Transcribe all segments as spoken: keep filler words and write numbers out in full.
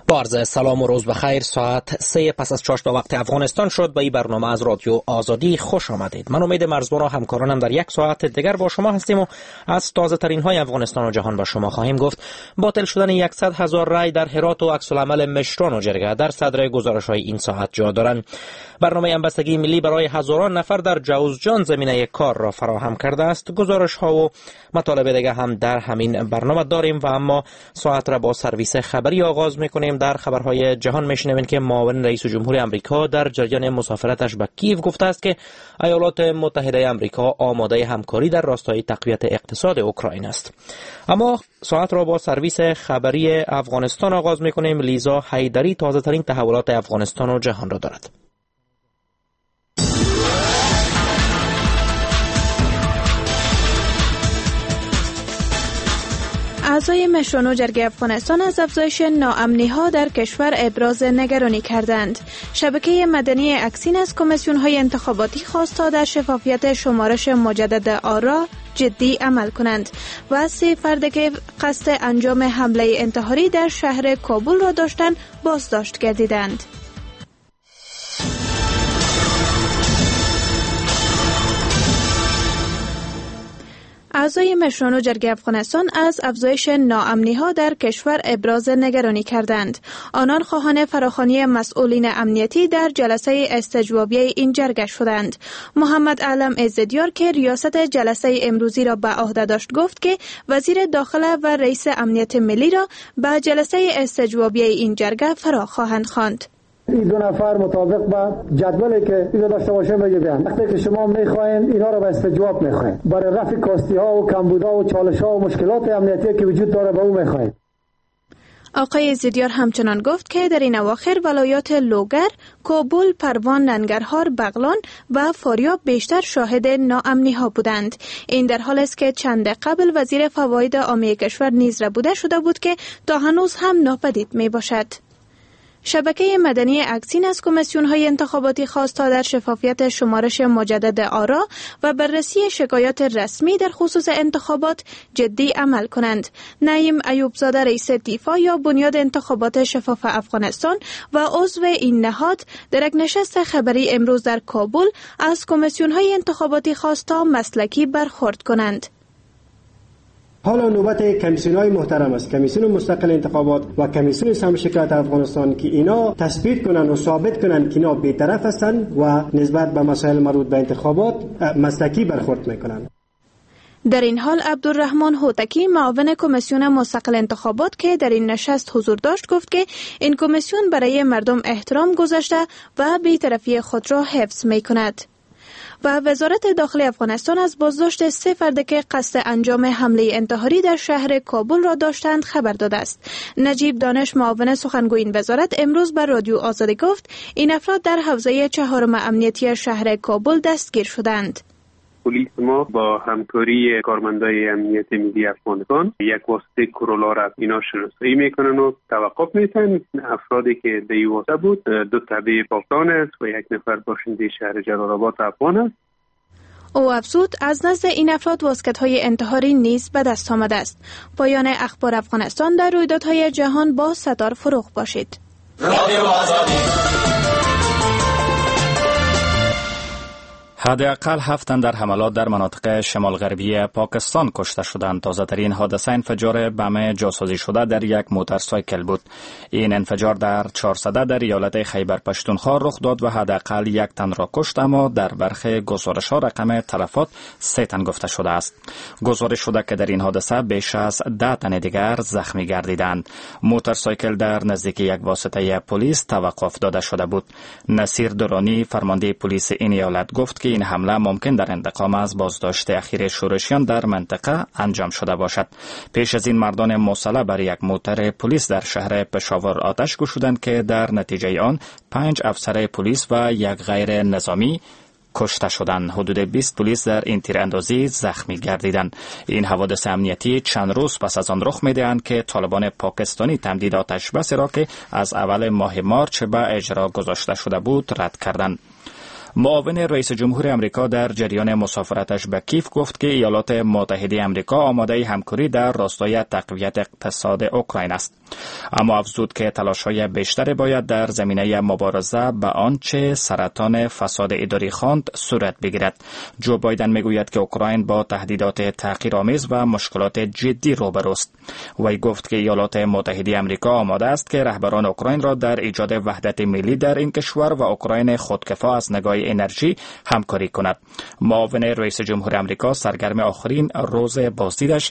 با عرض سلام و روز بخیر. ساعت سه پس از چاشت به وقت افغانستان شد. به این برنامه از رادیو آزادی خوش آمدید. من امید مرزبان و همکارانم در یک ساعت دیگر با شما هستیم و از تازه ترین های افغانستان و جهان با شما خواهیم گفت. باطل شدن صد هزار رای در هرات و عکس العمل مشران و جرگه در صدر گزارش های این ساعت جا دارند. برنامه همبستگی ملی برای هزاران نفر در جوزجان زمینه کار را فراهم کرده است. گزارش ها و مطالب دیگه هم در همین برنامه داریم و اما ساعت را با سرویس خبری آغاز میکنیم. در خبرهای جهان میشنویم که معاون رئیس جمهور امریکا در جریان مسافرتش به کیف گفته است که ایالات متحده امریکا آماده همکاری در راستای تقویت اقتصاد اوکراین است. اما ساعت را با سرویس خبری افغانستان آغاز میکنیم. لیزا حیدری تازه ترین تحولات افغانستان و جهان را دارد. اعضای مشران و جرگه افغانستان از افزایش ناامنی‌ها در کشور ابراز نگرانی کردند. شبکه مدنی اکسین از کمیسیون‌های انتخاباتی خواست تا در شفافیت شمارش مجدد آرا جدی عمل کنند و سه فرد که قصد انجام حمله انتحاری در شهر کابل را داشتند بازداشت گردیدند. اعضای مشران و جرگه افغانستان از افزایش ناامنی‌ها در کشور ابراز نگرانی کردند. آنان خواهان فراخوانی مسئولین امنیتی در جلسه استجوابیه این جرگه شدند. محمد علم عزدیار که ریاست جلسه امروزی را به عهده داشت گفت که وزیر داخله و رئیس امنیت ملی را به جلسه استجوابیه این جرگه فرا خواهند خواند. این دو نفر مطابق با جدولی که اینو داشته باشیم بگه بیان. وقتی که شما میخواین اینا رو به استجواب میخواین، برای رفع کاستی ها و کمبودها و چالش ها و مشکلات امنیتی که وجود داره به اون میخواین. آقای زیدیار همچنان گفت که در این اواخر ولایات لوگر، کابل، پروان، ننگرهار، بغلان و فاریاب بیشتر شاهد ناامنی ها بودند. این در حال است که چند قبل وزیر فواید عامه کشور نیز ربوده شده بود که تا هنوز هم ناپدید می باشد. شبکه مدنی اکسین از کمیسیون‌های انتخاباتی خواست تا در شفافیت شمارش مجدد آرا و بررسی شکایات رسمی در خصوص انتخابات جدی عمل کنند. نعیم ایوبزاده رئیس دیفا یا بنیاد انتخابات شفاف افغانستان و عضو این نهاد در یک نشست خبری امروز در کابل از کمیسیون‌های انتخاباتی خواست تا مسلکی برخورد کنند. حالا نوبت کمیسیون‌های محترم است، کمیسیون مستقل انتخابات و کمیسیون سهم شکایت افغانستان که اینا تثبیت کنند و ثابت کنند که اینا بی‌طرف هستند و نسبت به مسائل مربوط به انتخابات مسلکی برخورد میکنند. در این حال عبدالرحمن هوتکی معاون کمیسیون مستقل انتخابات که در این نشست حضور داشت گفت که این کمیسیون برای مردم احترام گذاشته و بی‌طرفی خود را حفظ میکند. و وزارت داخلی افغانستان از بازداشت سه فرد که قصد انجام حمله انتحاری در شهر کابل را داشتند خبر داده است. نجیب دانش معاون سخنگوی این وزارت امروز بر رادیو آزادی گفت این افراد در حوزه چهارم امنیتی شهر کابل دستگیر شدند. پلیس ما با همکاری کارمندای امنیت ملی افغانستان یک واسطه کرولا را اینا شناسایی میکنن و توقف میتن. افرادی که در این واسطه بود دو تبع پاکستان است و یک نفر باشنده شهر جلال آباد افغان است. او افزود از نزد این افراد واسکت‌های انتحاری نیز به دست آمده است. پایان اخبار افغانستان. در رویدادهای جهان با ستار فروغ باشید. رادیو آزادی. حداقل هفت تن در حملات در مناطق شمال غربی پاکستان کشته شدند. تازه ترین حادثه انفجار بم جاسوزی شده در یک موتورسایکل بود. این انفجار در چهارصده در ایالت خیبر پشتونخوا رخ داد و حداقل یک تن را کشت، اما در برخی گزارش‌ها رقم تلفات سه تن گفته شده است. گزارش شده که در این حادثه بیش از ده تن دیگر زخمی گردیدند. موتورسایکل در نزدیکی یک واسطه پلیس توقف داده شده بود. نصیر درانی فرمانده پلیس این ایالت گفت که این حمله ممکن در انتقام از بازداشت اخیر شورشیان در منطقه انجام شده باشد. پیش از این مردان مسلح بر یک موتر پلیس در شهر پشاور آتش گشودند که در نتیجه آن پنج افسر پلیس و یک غیر نظامی کشته شدند. حدود بیست پلیس در این تیراندازی زخمی گردیدند. این حوادث امنیتی چند روز پس از آن رخ می‌دهند که طالبان پاکستانی تمدید آتش بس را که از اول ماه مارچ به اجرا گذاشته شده بود رد کردند. معاون رئیس جمهور امریکا در جریان مسافرتش به کیف گفت که ایالات متحده امریکا آماده همکاری در راستای تقویت اقتصاد اوکراین است. اما افزود که تلاش‌های بیشتری باید در زمینه مبارزه با آنچه سرطان فساد اداری خواند صورت بگیرد. جو بایدن میگوید که اوکراین با تهدیدات تحقیرآمیز و مشکلات جدی روبروست. وی گفت که ایالات متحده امریکا آماده است که رهبران اوکراین را در ایجاد وحدت ملی در این کشور و اوکراین خودکفا از نگاه انرژی همکاری کند. معاون رئیس جمهور امریکا سرگرم آخرین روز بازدیدش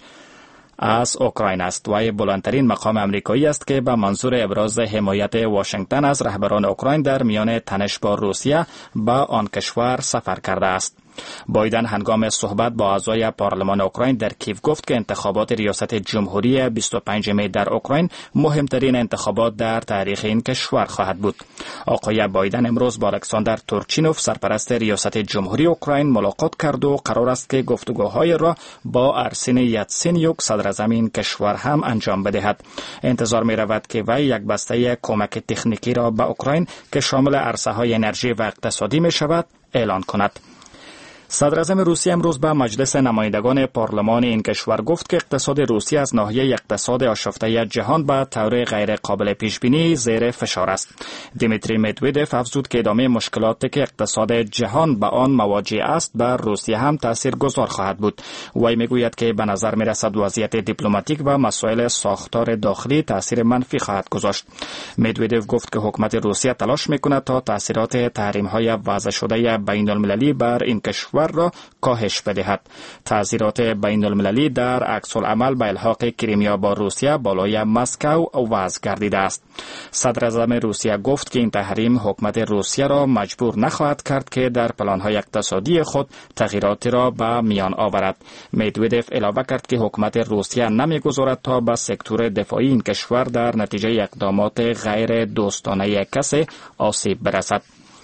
از اوکراین است و بلندترین مقام امریکایی است که به منظور ابراز حمایت واشنگتن از رهبران اوکراین در میان تنش با روسیه با آن کشور سفر کرده است. بایدن هنگام صحبت با اعضای پارلمان اوکراین در کیف گفت که انتخابات ریاست جمهوری بیست و پنجم می در اوکراین مهمترین انتخابات در تاریخ این کشور خواهد بود. آقای بایدن امروز با الکساندر تورچینوف سرپرست ریاست جمهوری اوکراین ملاقات کرد و قرار است که گفتگوهای را با ارسین یاتسینیوک صدر اعظم این کشور هم انجام بدهد. انتظار می رود که وی یک بسته کمک تکنیکی را به اوکراین که شامل عرصه‌های انرژی و اقتصادی می شود اعلان کند. صدر اعظم روسیه امروز به مجلس نمایندگان پارلمان این کشور گفت که اقتصاد روسیه از ناحیه اقتصاد آشفته جهان به طور غیر قابل پیش بینی زیر فشار است. دیمیتری مدودف افزود که ادامه مشکلاتی که اقتصاد جهان به آن مواجه است بر روسیه هم تاثیرگذار خواهد بود. وی میگوید که به نظر میرسد وضعیت دیپلماتیک و مسائل ساختار داخلی تاثیر منفی خواهد گذاشت. مدودف گفت که حکومت روسیه تلاش میکند تا تاثیرات تحریم‌های وضع شده بین‌المللی بر این کشور را کاهش بدهد. تاثیرات بین المللی در عکس العمل به الحاق کریمیا با روسیه بالای مسکو وضع گردیده است. صدر اعظم روسیه گفت که این تحریم حکومت روسیه را مجبور نخواهد کرد که در پلان‌های اقتصادی خود تغییراتی را به میان آورد. مدودف علاوه کرد که حکومت روسیه نمیگذارد تا به سکتور دفاعی این کشور در نتیجه اقدامات غیر دوستانه کسی آسیب برسد.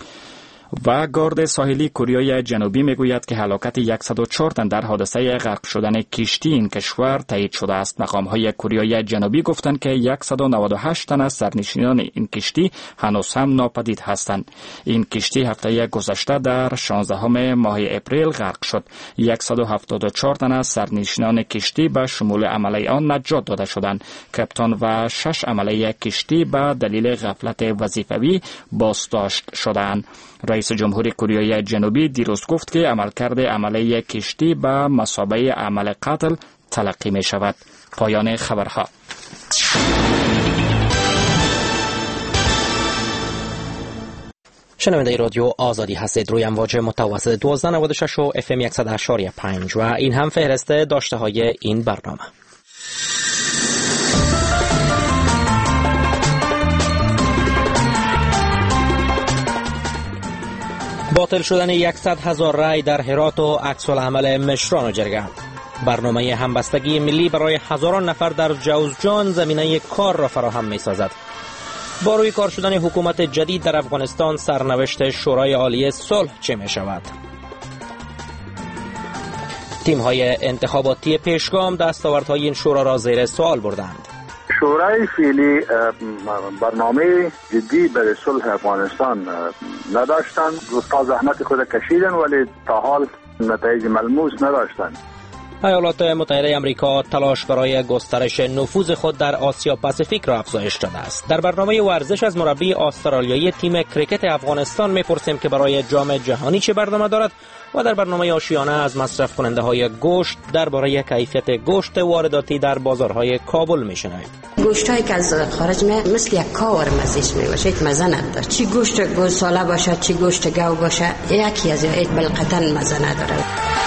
و گارد ساحلی کره جنوبی میگوید که هلاکت صد و چهار تن در حادثه غرق شدن کشتی این کشور تایید شده است. مقام‌های کره جنوبی گفتند که صد و نود و هشت تن از سرنشینان این کشتی هنوز هم ناپدید هستند. این کشتی هفته گذشته در شانزدهم ماه اپریل غرق شد. صد و هفتاد و چهار تن از سرنشینان کشتی به شمول عمله آن نجات داده شدند. کاپیتان و شش عمله کشتی به دلیل غفلت وظیفوی بازداشت شدند. رئیس جمهور کره جنوبی دیروز گفت که عملکرد عمله کشتی به مثابه عمل قتل تلقی می شود. پایان خبرها. شنونده رادیو آزادی هستید. روی امواج متوسط دوازده نود و شش و اف ام صد و پنج و این هم فهرست داشته های این برنامه. باطل شدن صد هزار رای در هرات و عکس العمل مشران و جرگه. برنامه همبستگی ملی برای هزاران نفر در جوزجان زمینه کار را فراهم می سازد. با روی کار شدن حکومت جدید در افغانستان سرنوشت شورای عالی صلح چه می شود؟ تیم های انتخاباتی پیشگام دستاوردهای این شورا را زیر سوال بردند. شورای فعلی برنامه جدی برای صلح افغانستان نداشتند. تا زحمت خود کشیدن ولی تا حال نتایج ملموس نداشتند. ایالات متحده آمریکا تلاش برای گسترش نفوذ خود در آسیا پاسیفیک را افزایش داده است. در برنامه ورزش از مربی استرالیایی تیم کریکت افغانستان میپرسیم که برای جام جهانی چه برنامه دارد و در برنامه آشیانه از مصرف کننده های گوشت درباره کیفیت گوشت وارداتی در بازارهای کابل میشنویم. گوشت هایی که از خارج می مثل یک کاور مزیش می باشه، یک مزه نداره. چی گوشت گوساله باشه چی گوشت گاو باشه یکی از این بالقطعا مزه نداره.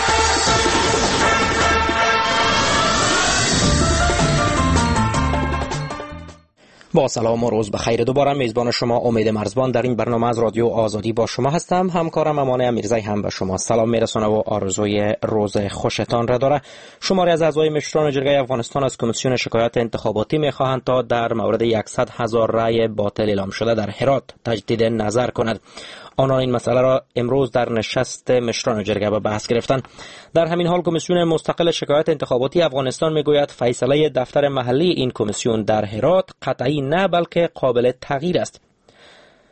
با سلام و روز بخیر. دوباره میزبان شما امید مرزبان در این برنامه از رادیو آزادی با شما هستم. همکارم امان امیرزی هم به شما سلام میرسونه و آرزوی روز خوشتان را داره. شماری از اعضای مشران جرگه افغانستان از کمیسیون شکایات انتخاباتی میخواهند تا در مورد صد هزار رای باطل اعلام شده در هرات تجدید نظر کند. آنان این مسئله را امروز در نشست مشران جرگه به بحث گرفتند. در همین حال کمیسیون مستقل شکایات انتخاباتی افغانستان میگوید فیصله دفتر محلی این کمیسیون در هرات قطعی نه بلکه قابل تغییر است.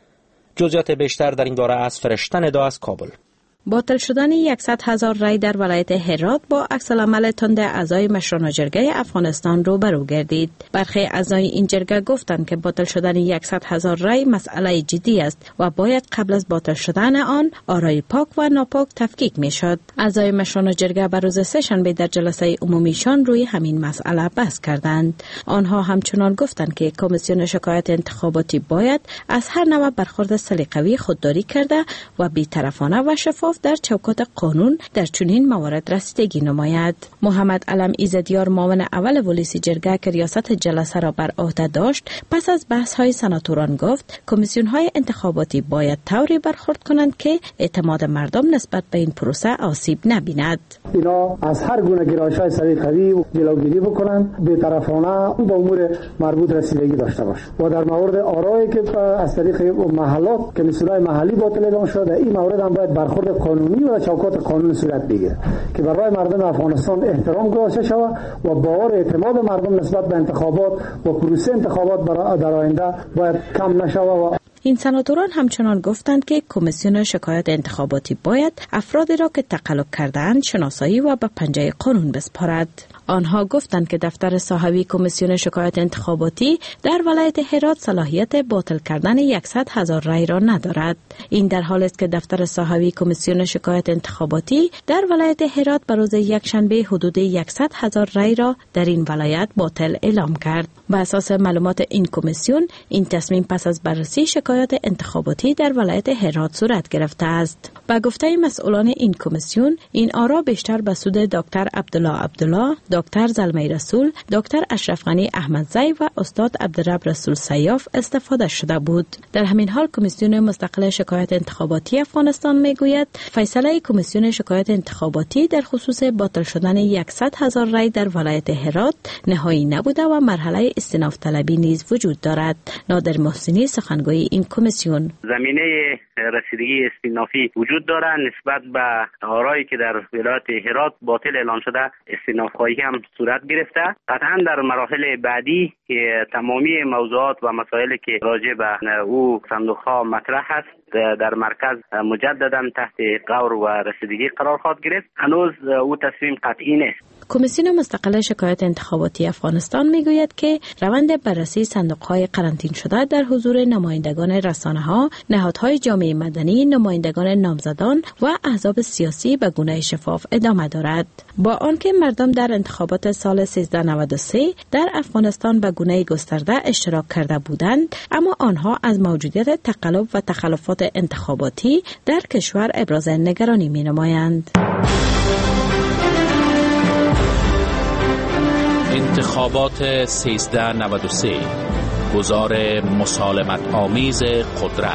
جزئیات بیشتر در این باره از فرشته ندا از کابل. باطل شدن صد هزار رای در ولایت هرات با عکس‌العمل تند اعضای مشران جرگه افغانستان روبرو گردید. برخی اعضای این جرگه گفتند که باطل شدن صد هزار رای مسئله جدی است و باید قبل از باطل شدن آن آرای پاک و ناپاک تفکیک میشد. اعضای مشران جرگه بر روز سه شنبه در جلسه عمومیشان روی همین مسئله بحث کردند. آنها همچنان گفتند که کمیسیون شکایت انتخاباتی باید از هر نوع برخورد سلیقه‌ای خودداری کرده و بی‌طرفانه و شفاف در چوکات قانون در چنین موارد رسیدگی نماید. محمد علم ایزدیار معاون اول ولیسی جرگه که ریاست جلسه را بر عهده داشت پس از بحث های سناتوران گفت کمیسیون های انتخاباتی باید طوری برخورد کنند که اعتماد مردم نسبت به این پروسه آسیب نبیند. اینا از هر گونه گرایش‌های سلیقه‌ای جلوگیری بکنند، بی‌طرفانه به امور مربوط رسیدگی داشته باشند و در مورد آرایی که از طریق محلات کمیسیون‌های محلی باطل اعلام شده این مورد هم باید برخورد قانونی و چوکات قانون صورت بگیره که برای مردم افغانستان احترام گذاشته شود و باور اعتماد مردم نسبت به انتخابات و پروسه انتخابات در آینده باید کم نشود. این سناتوران همچنان گفتند که کمیسیون شکایت انتخاباتی باید افرادی را که تقلب کردند شناسایی و به پنجه قانون بسپارد. آنها گفتند که دفتر صاحبی کمیسیون شکایت انتخاباتی در ولایت هرات صلاحیت باطل کردن صد هزار رای را ندارد. این در حالی است که دفتر صاحبی کمیسیون شکایت انتخاباتی در ولایت هرات بر روز یکشنبه حدود صد هزار رای را در این ولایت باطل اعلام کرد. بر اساس معلومات این کمیسیون این تصمیم پس از بررسی شکایت انتخاباتی در ولایت هرات صورت گرفته است. با گفته مسئولان این کمیسیون این آرا بیشتر به سود دکتر عبدالله عبدالله، دکتر زلمه رسول، دکتر اشرف غنی احمدزی و استاد عبدالرب رسول سیاف استفاده شده بود. در همین حال کمیسیون مستقل شکایت انتخاباتی افغانستان میگوید فیصله کمیسیون شکایت انتخاباتی در خصوص باطل شدن صد هزار رای در ولایت هرات نهایی نبوده و مرحله استئناف طلبی نیز وجود دارد. نادر محسنی سخنگوی این کمیسیون: زمینه رسیدگی استئنافی وجود دارد نسبت به آرایی که در ولایت هرات باطل اعلام شده استئناف خواهی هم صورت گرفته. قطعا در مراحل بعدی که تمامی موضوعات و مسائلی که راجع به او صندوق‌ها مطرح است در مرکز مجددا تحت غور و رسیدگی قرار خواهد گرفت. هنوز او تصمیم قطعی نیست. کمیسیون مستقل شکایت انتخاباتی افغانستان میگوید که روند بررسی صندوق‌های قرنطین شده در حضور نمایندگان رسانه‌ها، نهادهای جامعه مدنی، نمایندگان نامزدان و احزاب سیاسی به گونه شفاف ادامه دارد. با آنکه مردم در انتخابات سال سیزده نود و سه در افغانستان به گونه گسترده اشتراک کرده بودند، اما آنها از موجودیت تقلب و تخلفات انتخاباتی در کشور ابراز نگرانی می‌نمایند. انتخابات سیزده نود و سه، گزار مسالمت آمیز قدرت.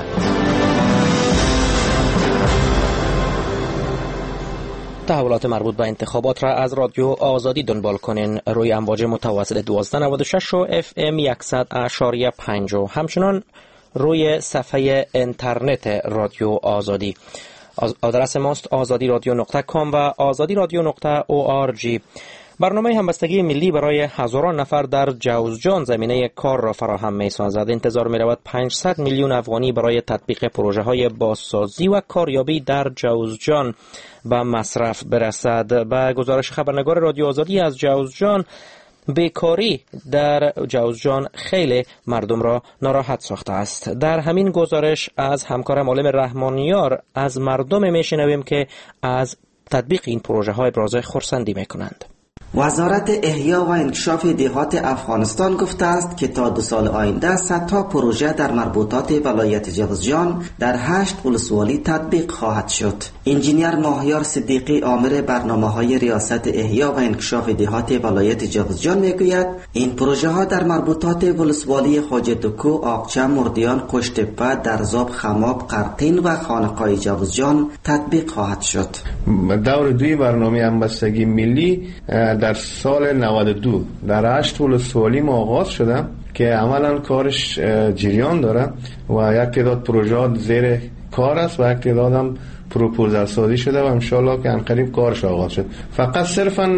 تحولات مربوط به انتخابات را از رادیو آزادی دنبال کنین روی امواج متوسط دوازده نود و شش و اف ام صد اشاریه پنج و همچنان روی صفحه اینترنت رادیو آزادی. آدرس ماست آزادی رادیو نقطه کام و آزادی رادیو نقطه او آر جی. برنامه همبستگی ملی برای هزاران نفر در جوزجان زمینه کار را فراهم می‌سازد. انتظار می‌رود پانصد میلیون افغانی برای تطبیق پروژه‌های بازسازی و کاریابی در جوزجان به مصرف برسد. به گزارش خبرنگار رادیو آزادی از جوزجان، بیکاری در جوزجان خیلی مردم را ناراحت ساخته است. در همین گزارش از همکارم عالم رحمانیار از مردم میشنویم که از تطبیق این پروژه ها ابراز خرسندی میکنند. وزارت احیا و انکشاف دهات افغانستان گفته است که تا دو سال آینده صدها پروژه در مربوطات ولایت جوزجان در هشت ولسوالی تطبیق خواهد شد. انجینیر ماهیار صدیقی عامل برنامه‌های ریاست احیا و انکشاف دهات ولایت جوزجان میگوید این پروژه ها در مربوطات ولسوالی خواجه دکو، آقچه، مردیان، قشتپه، درزاب، خماب، قرقین و خانقای جوزجان تطبیق خواهد شد. دور دوی برنامه همبستگی ملی در سال نود و دو در هشت ولسوالی ما آغاز شده که عملا کارش جریان داره و یک تعداد پروژه زیر کار است و یک تعداد هم پروپوزال سازی شده و انشالله که انقریب کارش آغاز شد. فقط صرفا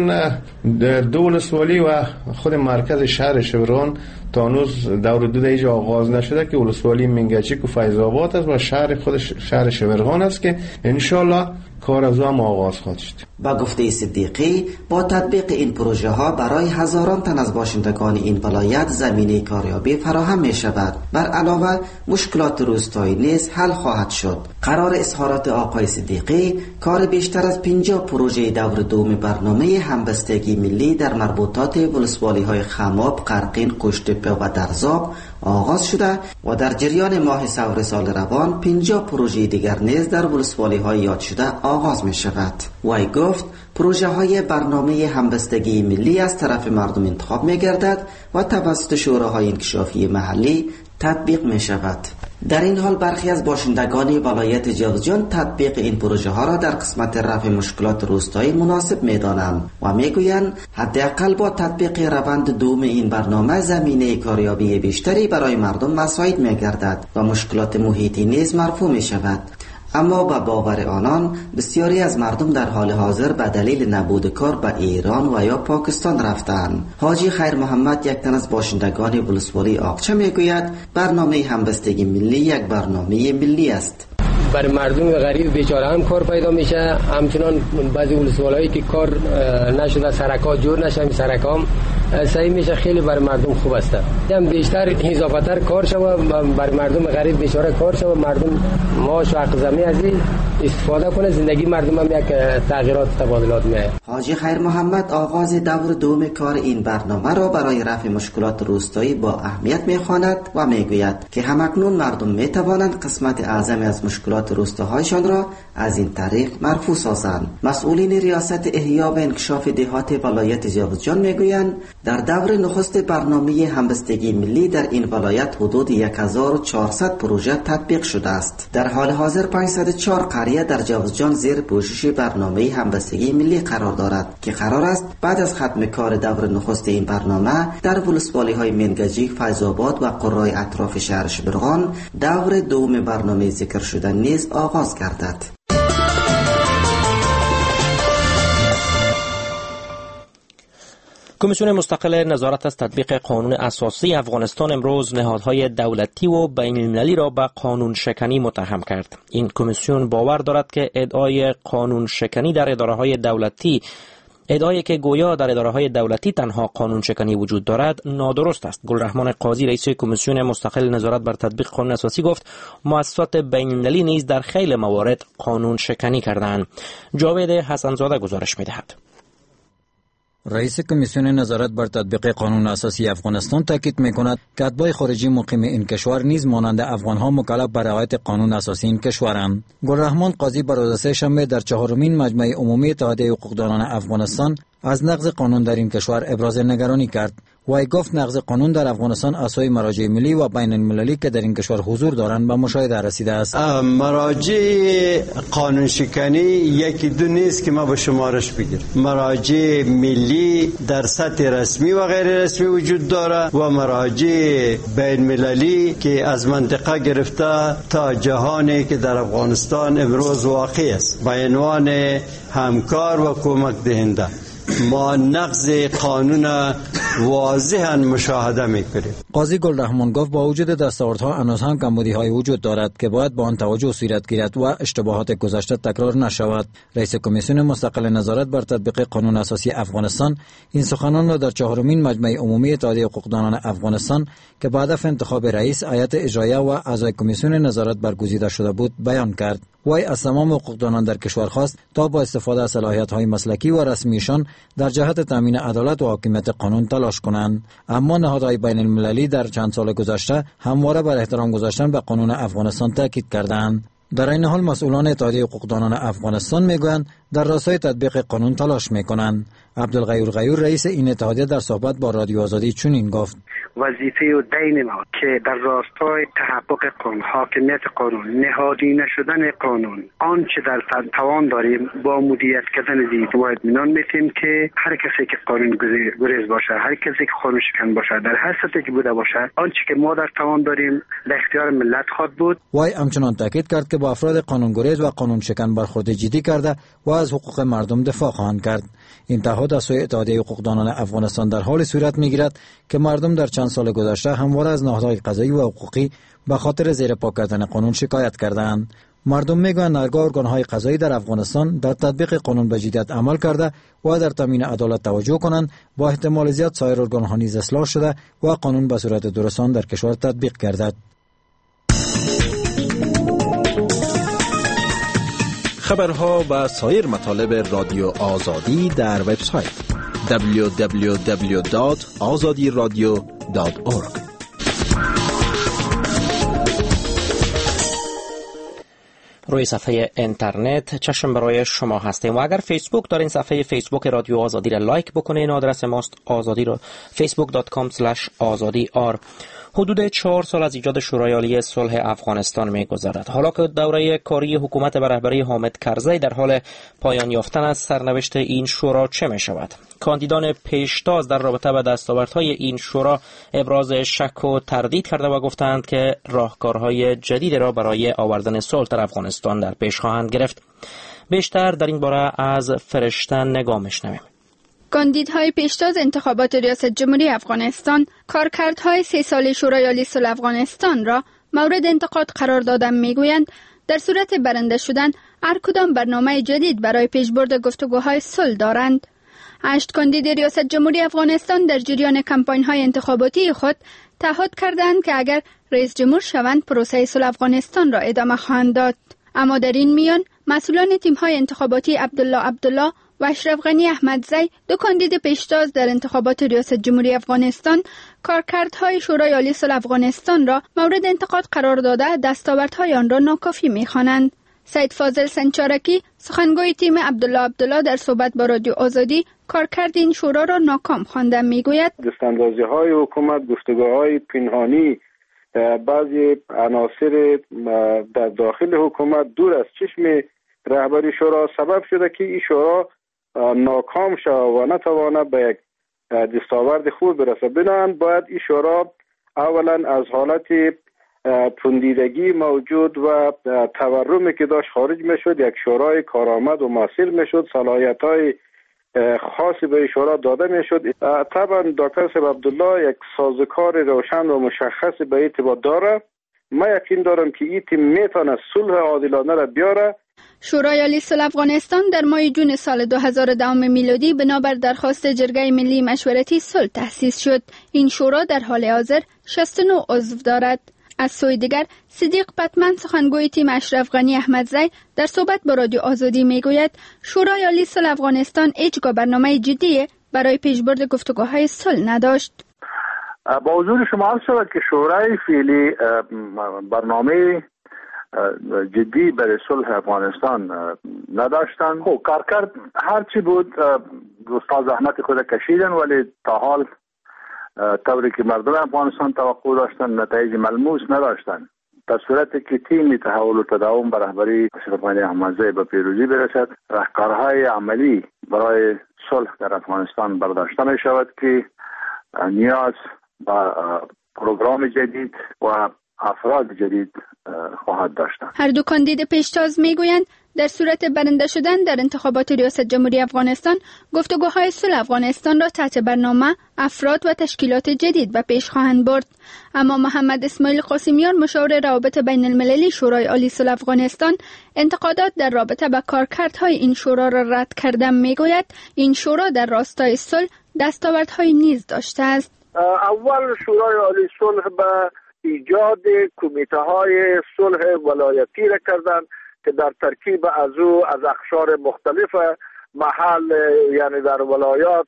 دو ولسوالی و خود مرکز شهر شبرغان تا هنوز دور دو دیگه آغاز نشده که ولسوالی منگچیک و فیض آباد است و شهر خود شهر شبرغان است که انشالله کار از هم آغاز خواهد شد. با گفته صدیقی با تطبیق این پروژه ها برای هزاران تن از باشندگان این ولایت زمینه کاریابی فراهم می شود. بر علاوه مشکلات روستایی نیز حل خواهد شد. قرار اظهارات آقای صدیقی کار بیشتر از پنجاه پروژه دور دوم برنامه همبستگی ملی در مربوطات ولسوالی های خماب، قرقین، قشتپه و درزاب آغاز شده و در جریان ماه سور سال روان پنجاه پروژه دیگر نیز در ولسوالی های یاد شده آغاز می شود. وی گفت پروژه های برنامه همبستگی ملی از طرف مردم انتخاب می گردد و توسط شوراهای انکشافی محلی تطبیق می شود. در این حال برخی از باشندگان ولایت جوزجان تطبیق این پروژه ها را در قسمت رفع مشکلات روستایی مناسب می دانند و می گویند حداقل با تطبیق روند دوم این برنامه زمینه کاریابی بیشتری برای مردم مساعد می گردد و مشکلات محیطی نیز مرفوع می شود. اما با باور آنان بسیاری از مردم در حال حاضر به دلیل نبود کار به ایران و یا پاکستان رفتند. حاجی خیر محمد یک تن از باشندگان ولسوالی آقچه میگوید برنامه همبستگی ملی یک برنامه ملی است. برای مردم غریب بیچاره هم کار پیدا میشه، همچنان بعضی ولسوالیایی که کار نشده سرکا جور نشه، سرکام صحیح میشه، خیلی برای مردم خوب است. هم بیشتر اضافتر کار شوه برای مردم غریب بیچاره کار شوه، مردم معاش و حق زمین از این استفاده کنه، زندگی مردم هم یک تغییرات تبادلات میه. حاجی خیر محمد آغاز دور دوم کار این برنامه را برای رفع مشکلات روستایی با اهمیت میخواند و میگوید که همکنون مردم میتوانند قسمت اعظمی از مشکلات روستاهایشان را از این طریق مرفوع سازند. مسئولین ریاست احیا و انکشاف دهات ولایت جوزجان میگویند در دور نخست برنامه همبستگی ملی در این ولایت حدود هزار و چهارصد پروژه تطبیق شده است. در حال حاضر پانصد و چهار قریه در جوزجان زیر پوشش برنامه همبستگی ملی قرار دارد که قرار است بعد از ختم کار دور نخست این برنامه در ولسوالی های منگجیک، فیض آباد و قرای اطراف شهر شبرغان دور دوم برنامه ذکر شده نیز آغاز گردد. کمیسیون مستقل نظارت از تطبیق قانون اساسی افغانستان امروز نهادهای دولتی و بین المللی را به قانون شکنی متهم کرد. این کمیسیون باور دارد که ادعای قانون شکنی در اداره‌های دولتی ادعایی که گویا در اداره‌های دولتی تنها قانون شکنی وجود دارد نادرست است. گلرحمان قاضی رئیس کمیسیون مستقل نظارت بر تطبیق قانون اساسی گفت مؤسسات بین المللی نیز در خیلی موارد قانون شکنی کردند. جاوید حسنزاده گزارش می‌دهد. رئیس کمیسیون نظارت بر تطبیق قانون اساسی افغانستان تاکید می‌کند که اتباع خارجی مقیم این کشور نیز مانند افغان‌ها مکلف به رعایت قانون اساسی این کشورند. گلرحمان قاضی بر روز سه‌شنبه در چهارمین مجمع عمومی اتحادیه حقوقدانان افغانستان از نقض قانون در این کشور ابراز نگرانی کرد. وی گفت نقض قانون در افغانستان اسای مراجع ملی و بین المللی که در این کشور حضور دارند به مشاهده رسیده است. مراجع قانون شکنی یکی دو نیست که ما به شمارش بگیرم. مراجع ملی در سطح رسمی و غیر رسمی وجود داره و مراجع بین المللی که از منطقه گرفته تا جهانی که در افغانستان امروز واقع است به عنوان همکار و کمک دهنده. ما نقض قانون واضحاً مشاهده می‌کنیم. قاضی گلرحمان گفت با وجود دستاوردها هنوز هم کمبودی‌های وجود دارد که باید به آن توجه صورت گیرد و اشتباهات گذشته تکرار نشود. رئیس کمیسیون مستقل نظارت بر تطبیق قانون اساسی افغانستان این سخنان را در چهارمین مجمع عمومی اتحادیه حقوقدانان افغانستان که بعد از انتخاب رئیس هیئت اجراییه و اعضای کمیسیون نظارت برگزیده شده بود بیان کرد. وی از تمام حقوقدانان در کشور خواست تا با استفاده از صلاحیت‌های مسلکی و رسمیشان در جهت تامین عدالت و حاکمیت قانون تلاش کنند. اما نهادهای بین المللی در چند سال گذشته همواره بر احترام گذاشتن به قانون افغانستان تاکید کردند. در این حال مسئولان اتحادیه حقوقدانان افغانستان میگویند در راستای تطبیق قانون تلاش میکنند. عبدالغیور غیور رئیس این اتحادیه در صحبت با رادیو آزادی چنین گفت: وظیفه و دین ما که در راستای تحقق قانون، حاکمیت قانون، نهادی نشدن قانون، آنچه در توان داریم با مدیریت کردن دید و اطمینان میتیم که هر کسی که قانون گریز باشه، هر کسی که قانون شکن باشه، در هر سطحی که بوده باشه، آنچه که ما در توان داریم در اختیار ملت خواهد بود. وای همچنان تاکید کرد که با افراد قانونگریز و قانون شکن برخورد جدی کرده و از حقوق مردم دفاع خواهند کرد. این تعهد از سوی اتحادیه حقوقدانان افغانستان در حال صورت میگیرد که مردم در چند سال گذشته همواره از نهادهای قضایی و حقوقی به خاطر زیر پا کردن قانون شکایت کردند. مردم میگویند هرگاه ارگانهای قضایی در افغانستان در تطبیق قانون به جدیت عمل کرده و در تامین عدالت توجه کنند، با احتمال زیاد سایر ارگانها نیز اصلاح شده و قانون به صورت درستان در کشور تطبیق گردد. خبرها و سایر مطالب رادیو آزادی در وبسایت دبلیو دبلیو دبلیو دات آزادی رادیو دات اورگ. روی صفحه اینترنت چشم برای شما هستیم و اگر فیسبوک دارین صفحه فیسبوک رادیو آزادی را لایک بکنین. آدرس ماست آزادی رو فیسبوک دات کام اسلش آزادی آر. حدود چهار سال از ایجاد شورای عالی صلح افغانستان می‌گذرد. حالا که دوره کاری حکومت به رهبری حامد کرزی در حال پایان یافتن است، سرنوشت این شورا چه می‌شود؟ کاندیدان پیشتاز در رابطه با دستاوردهای این شورا ابراز شک و تردید کرده و گفتند که راهکارهای جدید را برای آوردن صلح در افغانستان در پیش خواهند گرفت. بیشتر در این باره از فرشته نگاه می‌شنویم. کاندیدهای پیشتاز انتخابات ریاست جمهوری افغانستان کارکردهای سه ساله شورای عالی صلح افغانستان را مورد انتقاد قرار دادن میگویند در صورت برنده شدن هر کدام برنامه جدید برای پیشبرد گفتگوهای صلح دارند. هشت کاندید ریاست جمهوری افغانستان در جریان کمپاین‌های انتخاباتی خود تعهد کردند که اگر رئیس جمهور شوند پروسه صلح افغانستان را ادامه خواهند داد. اما در این میان مسئولان تیم‌های انتخاباتی عبدالله عبدالله و اشرف غنی احمدزی، دو کاندید پیشتاز در انتخابات ریاست جمهوری افغانستان، کارکردهای شورای عالی صلح افغانستان را مورد انتقاد قرار داده دستاوردهای آن را ناکافی می‌خوانند. سید فاضل سنچارکی، سخنگوی تیم عبدالله عبدالله، در صحبت با رادیو آزادی کارکرد این شورا را ناکام خوانده میگوید دستاندازی‌های حکومت، گفتگوهای پنهانی بعضی عناصر در داخل حکومت دور از چشم رهبری شورا سبب شده که این شورا ناکام شود و نتواند به یک دستاورد خوب برسد. بنابراین باید این شورا اولا از حالت پوندیدگی موجود و تورمی که داشت خارج میشد، یک شورای کارآمد و مؤثر میشد، صلاحیت‌های خاصی به شورا داده میشد. طبعا دکتر صاحب عبدالله یک سازوکار روشن و مشخص به ارتباط داره. من یقین دارم که این تیم میتونه صلح عادلانه را بیاره. شورای عالی صلح افغانستان در ماه جون سال دو هزار و ده میلادی بنابر درخواست جرگه ملی مشورتی صلح تأسیس شد. این شورا در حال حاضر شصت و نه عضو دارد. از سوی دیگر صدیق پتمن، سخنگوی تیم اشرف غنی احمدزی، در صحبت با رادیو آزادی میگوید شورای عالی صلح افغانستان هیچگاه برنامه جدی برای پیشبرد گفتگوهای صلح نداشت. با حضور شما عرض شود که شورای فعلی برنامه جدی برای صلح افغانستان نداشتند. خب کارکرد هرچی بود دوستا زحمت خود کشیدن، ولی تا حال طوری که مردم افغانستان توقع داشتن نتایج ملموس نداشتن. در صورتی که تیم تحول و تداوم به رهبری اشرف غنی احمدزی به پیروزی برسد، راهکارهای عملی برای صلح در افغانستان برداشته می شود که نیاز به پروگرام جدید و افراد جدید خواهد داشت. هر دو کاندید پیشتاز میگویند در صورت برنده شدن در انتخابات ریاست جمهوری افغانستان گفتگوهای صلح افغانستان را تحت برنامه، افراد و تشکیلات جدید به پیش خواهند برد. اما محمد اسماعیل قاسمیان، مشاور روابط بین المللی شورای عالی صلح افغانستان، انتقادات در رابطه با کارکردهای این شورا را رد کرده میگوید این شورا در راستای صلح دستاوردهای نیز داشته است. اول شورای عالی صلح به ایجاد کمیته های صلح ولایتی را کردند که در ترکیب از او از اقشار مختلف محل یعنی در ولایات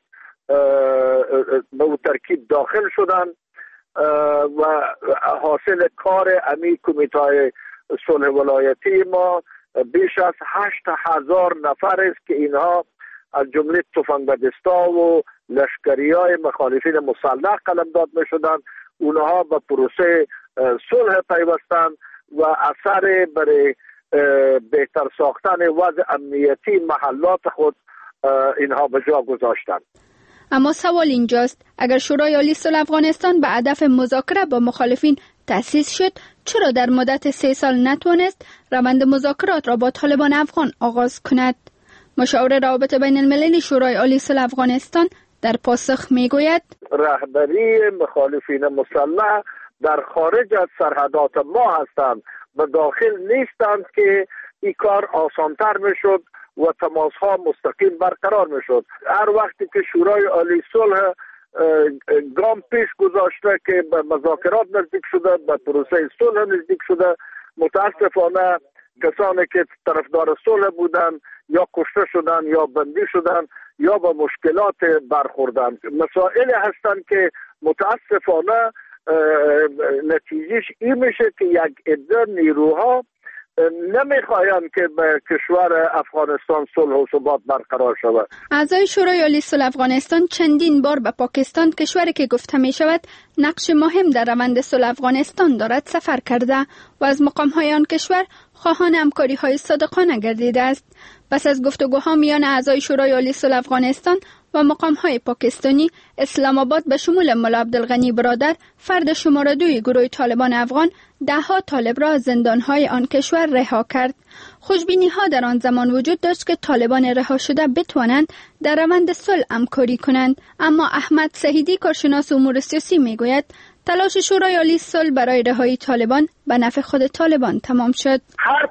به او ترکیب داخل شدند و حاصل کار امی کمیته های صلح ولایتی ما بیش از هشت هزار نفر است که اینها از جمله تفنگ به دستا و لشکری های مخالفین مسلح قلمداد می شدند اونها به پروسه صلح پیوستند و اثر برای بهتر ساختن وضع امنیتی محلات خود اینها به جا گذاشتند. اما سوال اینجاست اگر شورای عالی صلح افغانستان به هدف مذاکره با مخالفین تأسیس شد، چرا در مدت سه سال نتوانست روند مذاکرات را با طالبان افغان آغاز کند؟ مشاور روابط بین المللی شورای عالی صلح افغانستان در پاسخ میگوید رهبری مخالفین مسلح در خارج از سرحدات ما هستند و داخل نیستند که این کار آسانتر میشد و تماسها مستقیم برقرار میشد. هر وقتی که شورای عالی صلح گام پیش گذاشته که به مذاکرات نزدیک شده، به پروسه صلح نزدیک شده، متاسفانه کسانی که طرفدار صلح بودن یا کشته شدن یا بندی شدن یا به مشکلات برخوردن. مسائل هستند که متاسفانه نتیجهش این میشه که یک عده نیروها نمیخواهند که به کشور افغانستان صلح و ثبات برقرار شود. اعضای شورای عالی صلح افغانستان چندین بار به پاکستان، کشوری که گفته می شود نقش مهم در روند صلح افغانستان دارد، سفر کرده و از مقام‌های آن کشور خواهان همکاری‌های صادقانه گردیده است. پس از گفتگوها میان اعضای شورای عالی صلح افغانستان و مقام‌های پاکستانی، اسلام آباد به شمول ملا عبدالغنی برادر، فرد شماره دوی گروه طالبان افغان، دهها طالب را از زندان‌های آن کشور رها کرد. خوشبینی‌ها در آن زمان وجود داشت که طالبان رها شده بتوانند در روند صلح همکاری کنند، اما احمد سهیدی، کارشناس امور سیاسی، میگوید تلاش شورای عالی صلح برای رهایی طالبان به نفع خود طالبان تمام شد. هر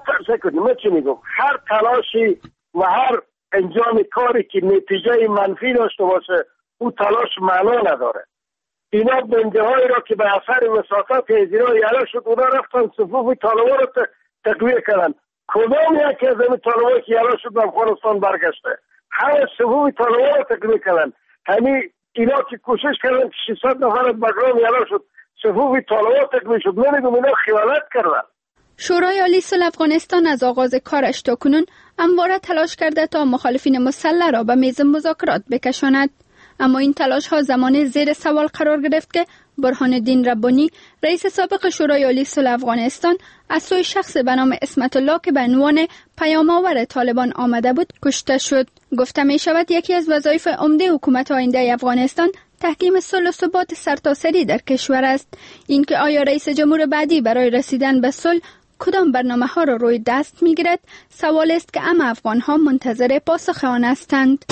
هر تلاشی و هر انجام کاری که نتیجه منفی داشته باشه او تلاش معنا نداره. اینا بنده هایی را که به اثر وساطت ازیرا یلا شد اونا رفتن صفوف طالبان را تقویه کردن. کدام یکی از این طالبان که یلا شد به افغانستان برگشته؟ همه صفوف طالبان را تقویه کردن. همین اینا که کوشش کردن که ششصد نفر از بگرام یلا شد صفوف طالبان تقویه شد. نمیدونم اینا خیانت کردن. شورای عالی صلح افغانستان از آغاز کارش تا کنون همواره تلاش کرده تا مخالفین مسلح را به میز مذاکرات بکشاند، اما این تلاش ها زمان زیر سوال قرار گرفت که برهان الدین ربانی، رئیس سابق شورای عالی صلح افغانستان، از سوی شخص به نام اسمت الله که به عنوان پیام‌آور طالبان آمده بود کشته شد. گفته می شود یکی از وظایف عمده حکومت آینده افغانستان تحکیم صلح و ثبات سرتاسری در کشور است. اینکه آیا رئیس جمهور بعدی برای رسیدن به صلح کدام برنامه ها را روی دست می گیرد، سوال است که همه افغان ها منتظر پاسخ آن هستند.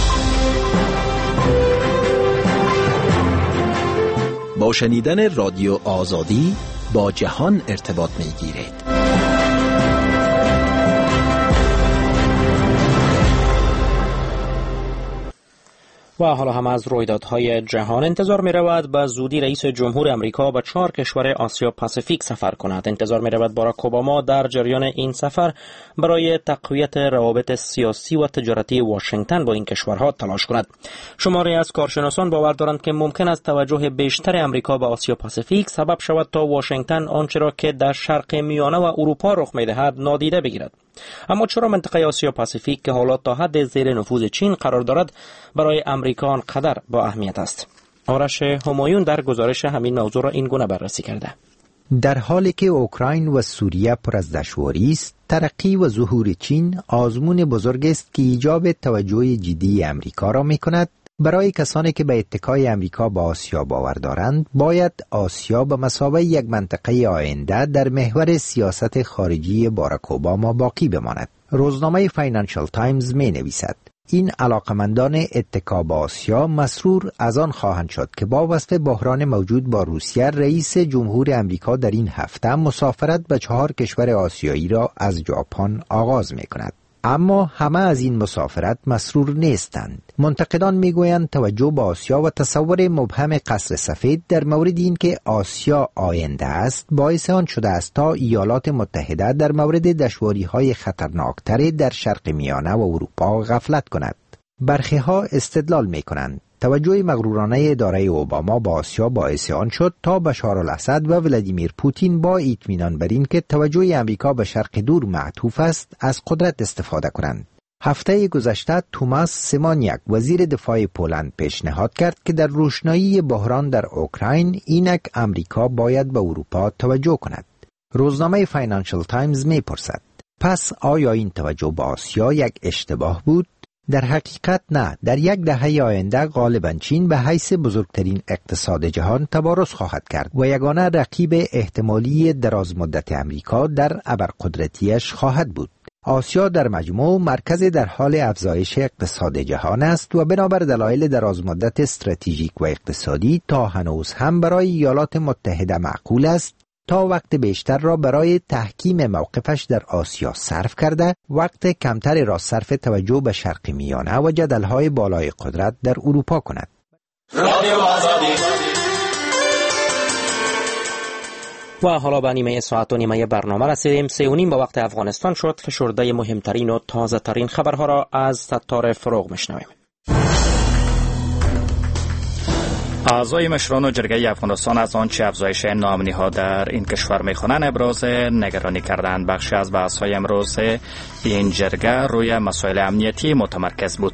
با شنیدن رادیو آزادی با جهان ارتباط می گیرید. و حالا هم از رویدادهای جهان انتظار می رود به زودی رئیس جمهور امریکا به چهار کشور آسیا پاسیفیک سفر کند. انتظار می رود باراک اوباما در جریان این سفر برای تقویت روابط سیاسی و تجارتی واشنگتن با این کشورها تلاش کند. شماری از کارشناسان باور دارند که ممکن است توجه بیشتر امریکا به آسیا پاسیفیک سبب شود تا واشنگتن آنچه را که در شرق میانه و اروپا رخ می دهد نادیده بگیرد. اما چرا منطقه آسیا پاسیفیک که حالا تا حد زیر نفوذ چین قرار دارد برای امریکا آنقدر با اهمیت است؟ آرش همایون در گزارش همین موضوع را این گونه بررسی کرده. در حالی که اوکراین و سوریه پر از دشواری است، ترقی و ظهور چین آزمون بزرگ است که ایجاب توجه جدی امریکا را می‌کند. برای کسانی که به اتکای امریکا به آسیا باور دارند، باید آسیا به مثابه یک منطقه آینده در محور سیاست خارجی باراک اوباما باقی بماند. روزنامه فاینانشال تایمز می نویسد این علاقمندان اتکا به آسیا مسرور از آن خواهند شد که با وصف بحران موجود با روسیه، رئیس جمهور امریکا در این هفته مسافرت به چهار کشور آسیایی را از ژاپن آغاز می کند. اما همه از این مسافرت مسرور نیستند. منتقدان میگویند توجه به آسیا و تصور مبهم قصر سفید در مورد این که آسیا آینده است باعث آن شده است تا ایالات متحده در مورد دشواری‌های خطرناکتر در شرق میانه و اروپا غفلت کند. برخی ها استدلال میکنند توجه مغرورانه اداره اوباما با آسیا باعث آن شد تا بشارالاسد و ولادیمیر پوتین با اطمینان بر این که توجه امریکا به شرق دور معطوف است از قدرت استفاده کنند. هفته گذشته توماس سیمانیک وزیر دفاع پولند پیشنهاد کرد که در روشنایی بحران در اوکراین اینک امریکا باید به اروپا توجه کند. روزنامه فاینانشل تایمز می پرسد پس آیا این توجه به آسیا یک اشتباه بود؟ در حقیقت نه. در یک دهه آینده غالباً چین به حیث بزرگترین اقتصاد جهان تبارز خواهد کرد و یگانه رقیب احتمالی دراز مدت امریکا در ابرقدرتیش خواهد بود. آسیا در مجموع مرکز در حال افزایش اقتصاد جهان است و بنابر دلایل درازمدت استراتژیک و اقتصادی تا هنوز هم برای ایالات متحده معقول است تا وقت بیشتر را برای تحکیم موقفش در آسیا صرف کرده، وقت کمتری را صرف توجه به شرق میانه و جدل‌های بالای قدرت در اروپا کند. رادیو آزادی. و حالا به نیمه ساعت و نیمه برنامه رسیدیم. سه و نیم به وقت افغانستان شد. فشرده مهمترین و تازه ترین خبرها را از ستار فروغ میشنویم. اعضای مشران جرگه افغانستان از آنچه افزایش ناامنی‌ها در این کشور می‌خوانند ابراز نگرانی کردند. بخشی از بحث‌های امروز این جرگه روی مسائل امنیتی متمرکز بود.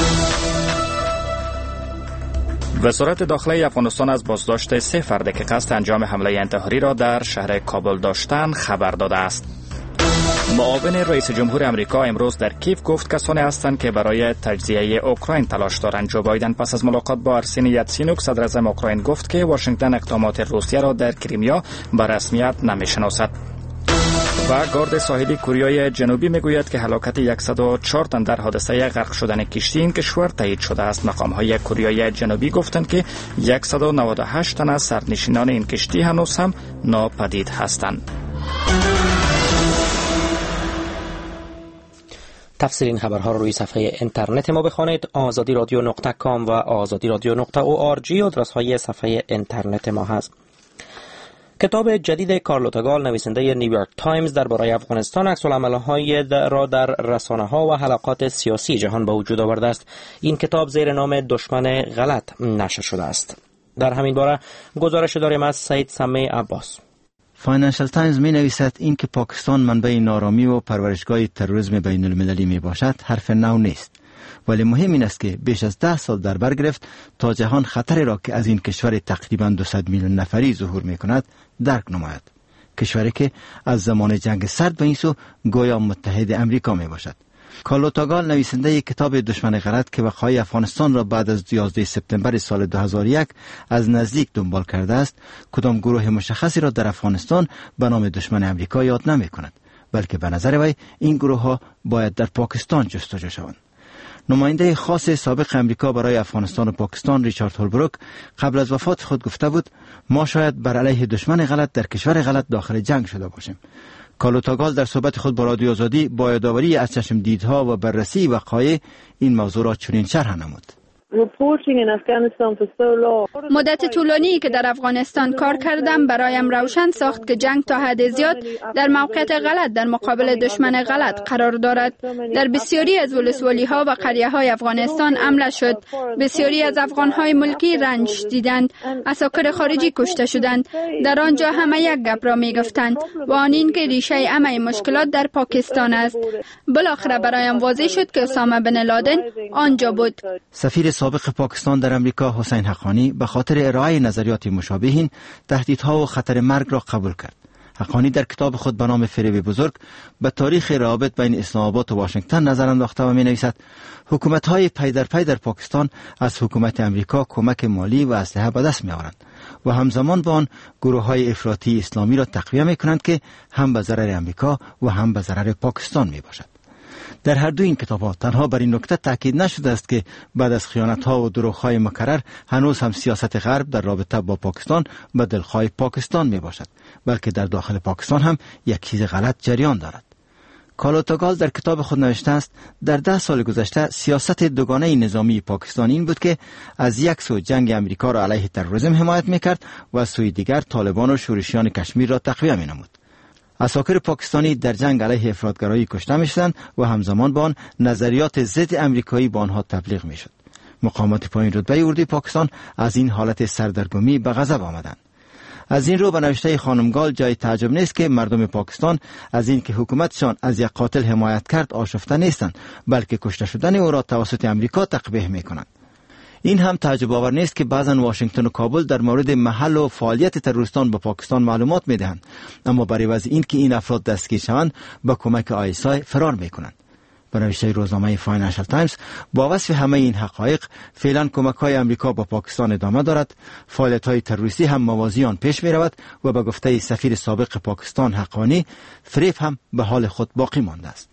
وزارت داخلی افغانستان از بازداشت سه فرد که قصد انجام حمله انتحاری را در شهر کابل داشتند خبر داده است. معاون رئیس جمهور امریکا امروز در کیف گفت کسانی هستند که برای تجزیه اوکراین تلاش دارند. جو بایدن پس از ملاقات با ارسین یاتسینوک صدر اعظم اوکراین گفت که واشنگتن اقدامات روسیه را در کریمیا به رسمیت نمی‌شناسد. و گارد ساحلی کره جنوبی میگوید که هلاکت صد و چهار تن در حادثه غرق شدن کشتی این کشور تایید شده است. مقام‌های کره جنوبی گفتند که صد و نود و هشت تن از سرنشینان این کشتی هنوز هم ناپدید هستند. تفسیر این خبرها رو روی صفحه اینترنت ما بخوانید. آزادی رادیو نقطه کام و آزادی رادیو نقطه او آر جی آدرس های صفحه اینترنت ما هست. کتاب جدید کارلوتا گال نویسنده نیویورک تایمز درباره افغانستان عکس‌العمل‌های را در رسانه‌ها و حلقات سیاسی جهان به وجود آورده است. این کتاب زیر نام دشمن غلط نشر شده است. در همین باره گزارش داریم از سید سمی عباس. فاینانشل تایمز می نویسد این که پاکستان منبع نارامی و پرورشگاه تروریسم بین المللی می باشد حرف نو نیست، ولی مهم این است که بیش از ده سال در بر گرفت تا جهان خطری را که از این کشور تقریباً دویست میلیون نفری ظهور می کند درک نماید. کشوری که از زمان جنگ سرد به این سو گویا متحد امریکا می باشد. کارلوتا گال نویسنده کتاب دشمن غلط که وقایع افغانستان را بعد از یازده سپتامبر سال دو هزار و یک از نزدیک دنبال کرده است، کدام گروه مشخصی را در افغانستان به نام دشمن امریکا یاد نمی کند، بلکه به نظر وی این گروه ها باید در پاکستان جستجو شوند. نماینده خاص سابق امریکا برای افغانستان و پاکستان ریچارد هولبروک قبل از وفات خود گفته بود ما شاید بر علیه دشمن غلط در کشور غلط داخل جنگ شده باشیم. کارلوتا گال در صحبت خود با رادیو آزادی با یادآوری از چشم دیدها و بررسی وقایع این موضوع را چنین شرح نمود. مدت طولانی که در افغانستان کار کردم برایم روشن ساخت که جنگ تا حد زیاد در موقعیت غلط در مقابل دشمن غلط قرار دارد. در بسیاری از ولسوالی ها و قریه های افغانستان حمله شد. بسیاری از افغان های ملکی رنج دیدند. عساکر خارجی کشته شدند. در آنجا همه یک گپ را می گفتند و آن این که ریشه همه مشکلات در پاکستان است. بالاخره برایم واضح شد که اسامه بن لادن آنجا بود. سفیر سابق پاکستان در امریکا حسین حقانی به خاطر ارائه نظریات مشابهین تهدیدها و خطر مرگ را قبول کرد. حقانی در کتاب خود به نام فریب بزرگ به تاریخ روابط بین اسلام آباد و واشنگتن نظر انداخته و می نویسد حکومت‌های پی در پی در پاکستان از حکومت امریکا کمک مالی و اسلحه به دست می آورند و همزمان با آن گروه‌های افراطی اسلامی را تقویه می کنند که هم به ضرر امریکا و هم به ضرر پاکستان می باشد. در هر دو این کتاب‌ها تنها بر این نکته تاکید نشده است که بعد از خیانت‌ها و دروغ‌های مکرر هنوز هم سیاست غرب در رابطه با پاکستان به دلخواه پاکستان می باشد، بلکه در داخل پاکستان هم یک چیز غلط جریان دارد. کارلوتا گال در کتاب خود نوشته است در ده سال گذشته سیاست دوگانه نظامی پاکستان این بود که از یک سو جنگ امریکا را علیه تروریسم حمایت می‌کرد و از سوی دیگر طالبان و شورشیان کشمیر را تقویه می‌نمود. عساکر پاکستانی در جنگ علیه افراطگرایی کشته می‌شدند و همزمان با آن نظریات ضد امریکایی با آنها تبلیغ می‌شد. مقامات پایین رتبه اردوی پاکستان از این حالت سردرگمی به غضب آمدند. از این رو به نوشته خانم گال جای تعجب نیست که مردم پاکستان از این که حکومتشان از یک قاتل حمایت کرد آشفته نیستند، بلکه کشته شدن او را توسط امریکا تقبیح میکنند. این هم تعجب آور نیست که بعضا واشنگتن و کابل در مورد محل و فعالیت تروریستان به پاکستان معلومات میدهند، اما برای عوض این که این افراد دستگیر شوند با کمک آی اس آی فرار میکنند. به نوشته روزنامه فاینانشل تایمز، با وصف همه این حقایق فعلا کمک های امریکا با پاکستان ادامه دارد، فعالیت های تروریستی هم موازی آن پیش می رود و به گفته سفیر سابق پاکستان حقانی، فریب هم به حال خود باقی مانده است.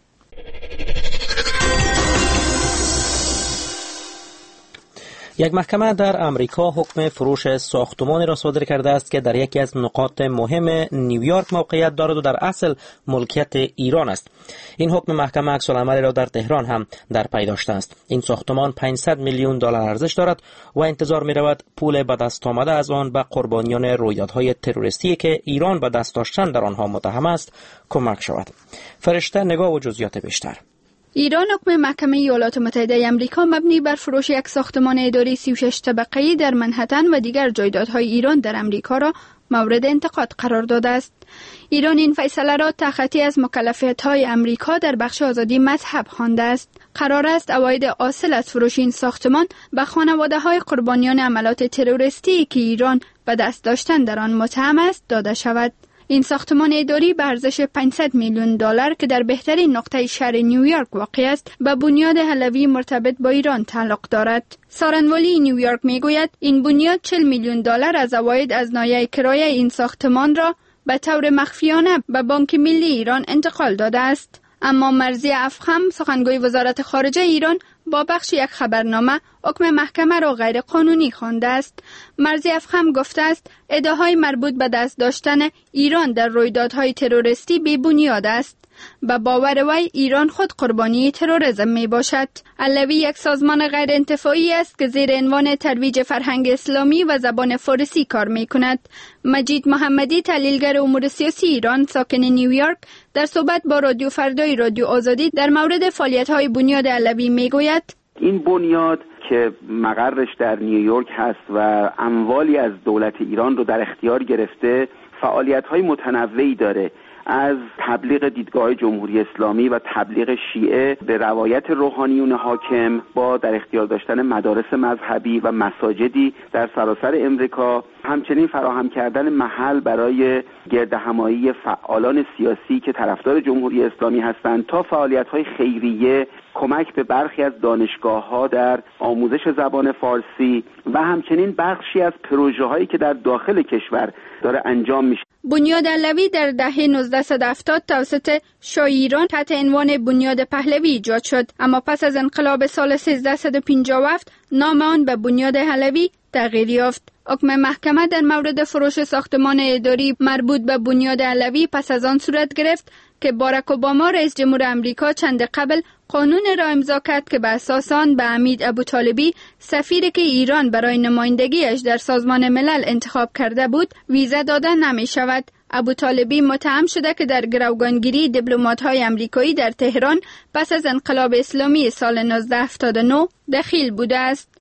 یک محکمه در امریکا حکم فروش ساختمانی را صادر کرده است که در یکی از نقاط مهم نیویورک موقعیت دارد و در اصل ملکیت ایران است. این حکم محکمه عکس العملی را در تهران هم در پی داشته است. این ساختمان پانصد میلیون دلار ارزش دارد و انتظار می رود پول به دست آمده از آن به قربانیان رویدادهای تروریستی که ایران به دست داشتن در آنها متهم است کمک شود. فرشته نگاه و جزئیات بیشتر. ایران حکم محکمه ایالات متحده آمریکا مبنی بر فروش یک ساختمان اداری سی و شش طبقه‌ای در منهتن و دیگر جایدادهای ایران در امریکا را مورد انتقاد قرار داده است. ایران این فیصله را تخطی از مکلفیت‌های امریکا در بخش آزادی مذهب خوانده است. قرار است عواید حاصل از فروش این ساختمان به خانواده‌های قربانیان عملات تروریستی که ایران به دست داشتن در آن متهم است داده شود. این ساختمان اداری به ارزش پانصد میلیون دلار که در بهترین نقطه شهر نیویورک واقع است به بنیاد حلوی مرتبط با ایران تعلق دارد. سارنوالی نیویورک میگوید این بنیاد چهل میلیون دلار از عواید از نایه کرایه این ساختمان را به طور مخفیانه به بانک ملی ایران انتقال داده است. اما مرضی افخم سخنگوی وزارت خارجه ایران با بخش یک خبرنامه حکم محکمه را غیر قانونی خوانده است. مرضی افخم گفته است ادعاهای مربوط به دست داشتن ایران در رویدادهای تروریستی بی بنیاد است. به باور وی ایران خود قربانی تروریسم می باشد. علوی یک سازمان غیر انتفاعی است که زیر عنوان ترویج فرهنگ اسلامی و زبان فارسی کار می کند. مجید محمدی تحلیلگر امور سیاسی ایران ساکن نیویورک در صحبت با رادیو فردای رادیو آزادی در مورد فعالیت‌های بنیاد علوی می گوید این بنیاد که مقرش در نیویورک هست و اموالی از دولت ایران رو در اختیار گرفته فعالیت‌های متنوعی داره، از تبلیغ دیدگاه جمهوری اسلامی و تبلیغ شیعه به روایت روحانیون حاکم با در اختیار داشتن مدارس مذهبی و مساجدی در سراسر امریکا، همچنین فراهم کردن محل برای گردهمایی فعالان سیاسی که طرفدار جمهوری اسلامی هستند تا فعالیت‌های خیریه، کمک به برخی از دانشگاه‌ها در آموزش زبان فارسی و همچنین بخشی از پروژه‌هایی که در داخل کشور داره انجام میشه. بنیاد علوی در دهه نوزده هفتاد توسط شاه ایران تحت عنوان بنیاد پهلوی ایجاد شد، اما پس از انقلاب سال سیزده پنجاه و هفت نام آن به بنیاد علوی تغییر یافت. حکم محکمه در مورد فروش ساختمان اداری مربوط به بنیاد علوی پس از آن صورت گرفت که باراک اوباما رئیس جمهور آمریکا چند قبل قانون را امضا کرد که به اساس آن به حمید ابوطالبی سفیری که ایران برای نمایندگیش در سازمان ملل انتخاب کرده بود ویزا داده نمی شود. ابوطالبی متهم شده که در گروگانگیری دیپلمات‌های آمریکایی در تهران پس از انقلاب اسلامی سال نوزده هفتاد و نه دخیل بوده است.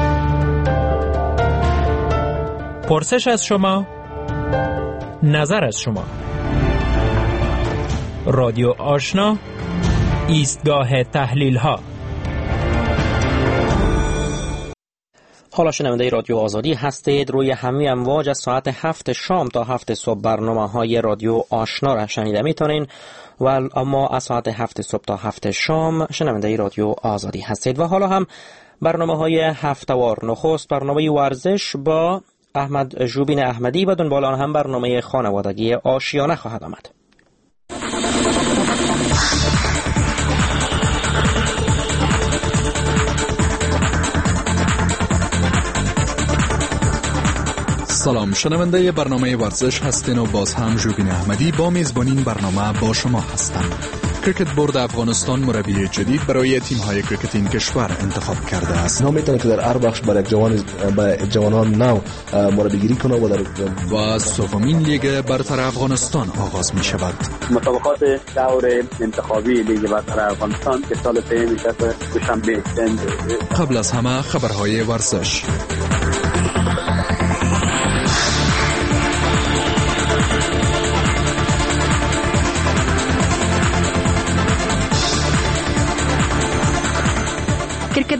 پرسش از شما، نظر از شما. رادیو آشنا، ایستگاه تحلیل ها. حالا شنونده رادیو آزادی هستید. روی همه امواج از ساعت هفت شام تا هفت صبح برنامه های رادیو آشنا را شنیده میتونین و اما از ساعت هفت صبح تا هفت شام شنونده رادیو آزادی هستید. و حالا هم برنامه های هفتوار. نخست برنامه ورزش با احمد جوبین احمدی و دنبال آن هم برنامه خانوادگی آشیانه خواهد آمد. سلام، شنونده برنامه ورزش هستین و باز هم جوبین احمدی با میزبانین برنامه با شما هستم. کریکت بورد افغانستان مربی جدید برای تیم‌های کریکت این کشور انتخاب کرده است. نامیتونه که در هر بخش برای جوان برای جوانان نو مربیگری کنه و در و سومین لیگ برتر افغانستان آغاز می شود. مسابقات دور انتخابی لیگ برتر افغانستان که سال پیش میشه دوشنبه. قبل از همه خبرهای ورزش.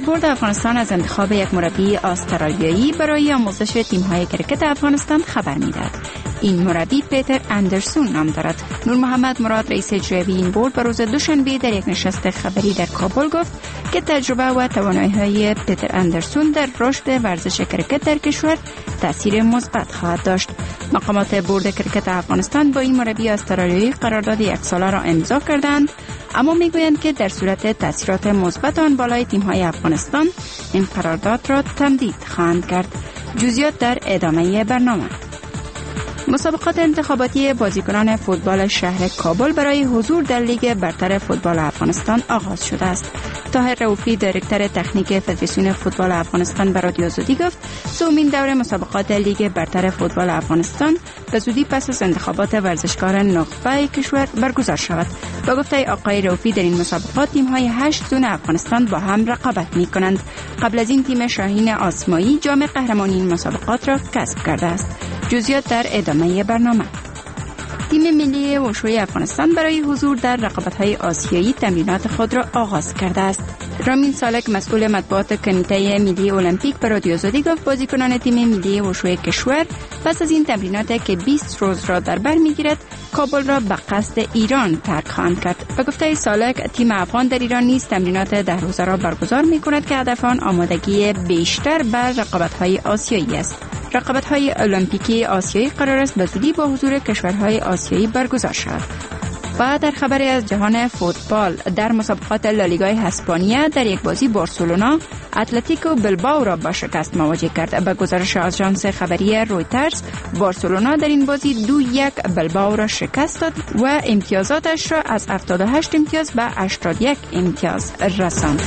بورد افغانستان از انتخاب یک مربی استرالیایی برای آموزش تیم‌های کرکت افغانستان خبر می‌دهد. این مربی پیتر اندرسون نام دارد. نور محمد مراد رئیس اجرایی این بورد به روز دوشنبه در یک نشست خبری در کابل گفت که تجربه و توانایی‌های پیتر اندرسون در رشد ورزش کرکت در کشور تأثیر مثبت خواهد داشت. مقامات بورد کرکت افغانستان با این مربی استرالیایی قرارداد یک ساله را امضا کردند، اما میگویند که در صورت تأثیرات مثبت آن بالای تیم‌های افغانستان این قرارداد را تمدید خواهند کرد. جزئیات در ادامه برنامه. مسابقات انتخاباتی بازیکنان فوتبال شهر کابل برای حضور در لیگ برتر فوتبال افغانستان آغاز شده است. طاهر رؤوفی دیرکتور تکنیک فدراسیون فوتبال افغانستان به رادیو آزادی گفت سومین دور مسابقات لیگ برتر فوتبال افغانستان به زودی پس از انتخابات ورزشکار نخبه کشور برگزار شود. با گفته آقای رؤوفی در این مسابقات تیم‌های هشت زون افغانستان با هم رقابت می‌کنند. قبل از این تیم شاهین آسمایی جام قهرمانی این مسابقات را کسب کرده است. جزئیات در ادامه برنامه. تیم ملی وشوی افغانستان برای حضور در رقابت‌های آسیایی تمرینات خود را آغاز کرده است. رامین سالک مسئول مطبوعات کمیته ملی المپیک به رادیو آزادی گفت بازیکنان تیم ملی وشوی کشور پس از این تمرینات که بیست روز را در بر می‌گیرد کابل را به قصد ایران ترک خواهند کرد. به گفته سالک تیم افغان در ایران نیز تمرینات ده روزه را برگزار می‌کند که هدف آن آمادگی بیشتر بر رقابت‌های آسیایی است. رقابت‌های المپیکی آسیایی قرار است به زودی با حضور کشورهای آسیایی برگزار شود. و در خبری از جهان فوتبال در مسابقات لالیگای اسپانیا در یک بازی بارسلونا اتلتیکو بلبائو را با شکست مواجه کرد. به گزارش آژانس خبری رویترز بارسلونا در این بازی دو یک بلبائو را شکست داد و امتیازاتش را از هفتاد و هشت امتیاز به هشتاد و یک امتیاز رساند.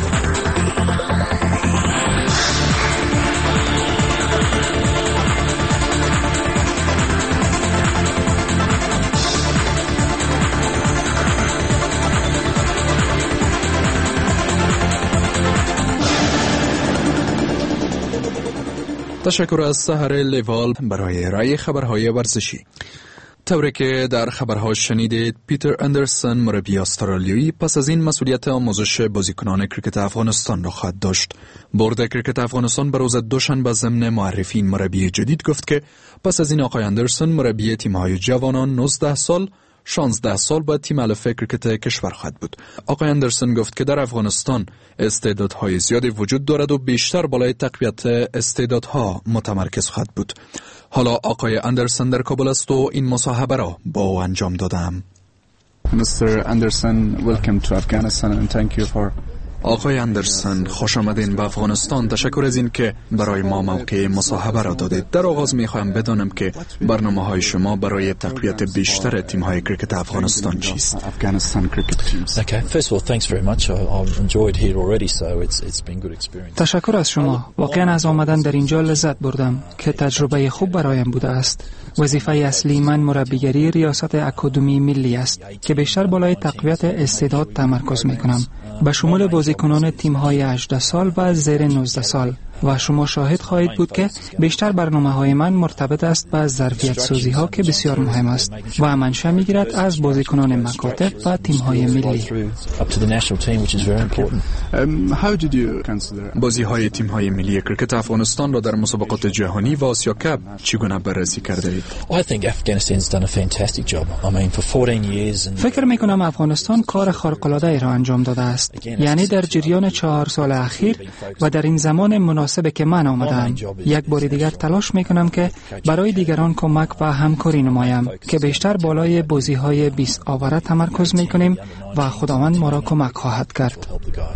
تشکر از سحر لیوال برای ارائه خبرهای ورزشی. طوری که در خبرها شنیدید پیتر اندرسون مربی استرالیایی پس از این مسئولیت آموزش بازیکنان کرکت افغانستان را خواهد داشت. بورد کرکت افغانستان به روز دوشنبه ضمن معرفی این مربی جدید گفت که پس از این آقای اندرسون مربی تیم‌های جوانان نوزده سال شانزده سال بعد تیم الف کرکت کشور خواهد بود. آقای اندرسون گفت که در افغانستان استعدادهای زیادی وجود دارد و بیشتر بالای تقویت استعدادها متمرکز خواهد بود. حالا آقای اندرسون در کابل است و این مصاحبه را با او انجام دادم. Mister Anderson, welcome to Afghanistan and thank you for آقای اندرسون خوش آمدین به افغانستان. تشکر از این که برای ما موقع مصاحبه را دادید. در آغاز می خواهم بدانم که برنامه های شما برای تقویت بیشتر تیم های کرکت افغانستان چیست؟ تشکر از شما. واقعا از آمدن در اینجا لذت بردم که تجربه خوب برایم بوده است. وظیفه اصلی من مربیگری ریاست اکادمی ملی است که بیشتر بالای تقویت استعداد تمرکز می کنم، به شمول بازیکنان تیم‌های هجده سال و زیر نوزده سال. و شما شاهد خواهید بود که بیشتر برنامه‌های من مرتبط است با ظرفیت سازی‌ها که بسیار مهم است و منشأ می‌گیرد از بازیکنان مکاتب و تیم‌های ملی. بازی‌های تیم‌های ملی کرکت افغانستان را در مسابقات جهانی و آسیا کاپ چگونه بررسی کرده اید؟ فکر می‌کنم افغانستان کار خارق‌العاده را انجام داده است. یعنی در جریان چهار سال اخیر و در این زمان مناسب که من آمدم یک بار دیگر تلاش میکنم که برای دیگران کمک و همکاری نمایم که بیشتر بالای بازی‌های بیست آوره تمرکز میکنیم و خداوند ما را کمک خواهد کرد.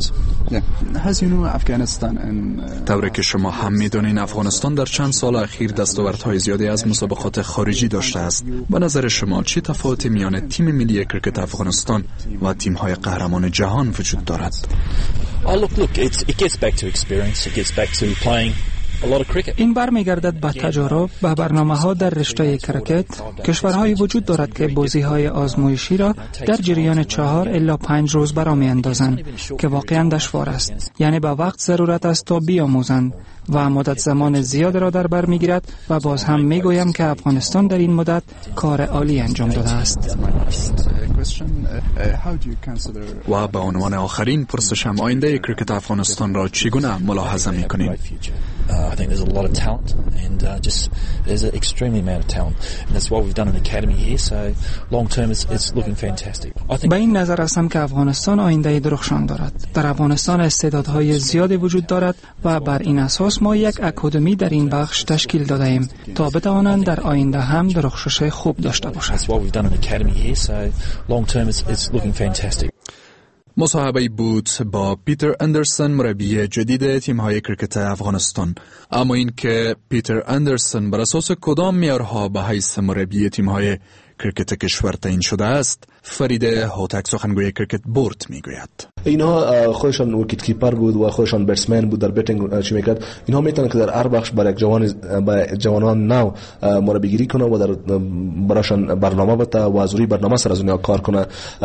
طوری که شما هم میدونین افغانستان در چند سال اخیر دستاوردهای زیادی از مسابقات خارجی داشته است. به نظر شما چه تفاوتی میان تیم ملی کرکت افغانستان و تیم‌های قهرمان جهان وجود دارد؟ این برمیگردد به تجارب و برنامه‌ها در رشته کرکت. کشورهایی وجود دارد که بازی‌های آزمایشی را در جریان چهار الی پنج روز برآمی‌اندازند که واقعاً دشوار است. یعنی به وقت ضرورت است تا بیاموزند و مدت زمان زیاد را در بر میگیرد و باز هم میگویم که افغانستان در این مدت کار عالی انجام داده است. و به عنوان آخرین پرسشم، آینده کرکت افغانستان را چگونه ملاحظه میکنید؟ Uh, I think there's a lot of talent and uh, just there's an extremely amount of talent and that's why we've done an academy here, so long term it's, it's looking fantastic. I think به این نظر هستم که افغانستان آینده درخشان دارد. در افغانستان استعدادهای زیادی وجود دارد و بر این اساس ما یک اکادمی در این بخش تشکیل داده ایم تا بتوانند در آینده هم درخشش خوب داشته باشند. That's why we've done an academy here, so long term it's, it's looking fantastic. مصاحبه بود با پیتر اندرسون، مربی جدید تیم‌های کرکت افغانستان. اما این که پیتر اندرسون بر اساس کدام معیارها به حیث مربی تیم‌های کرکت کشور تعیین شده است، فرید هوتک سخنگوی کرکت بورد میگوید. اینها خودشان ویکت کیپر بود و خودشان بتسمن بود، در بتینگ چی میکرد. اینها میتونن که در هر بخش برای یک جوان برای جوانان نو مربیگری کنه و در براشان برنامه بده و از روی برنامه سر از اونها کار کنه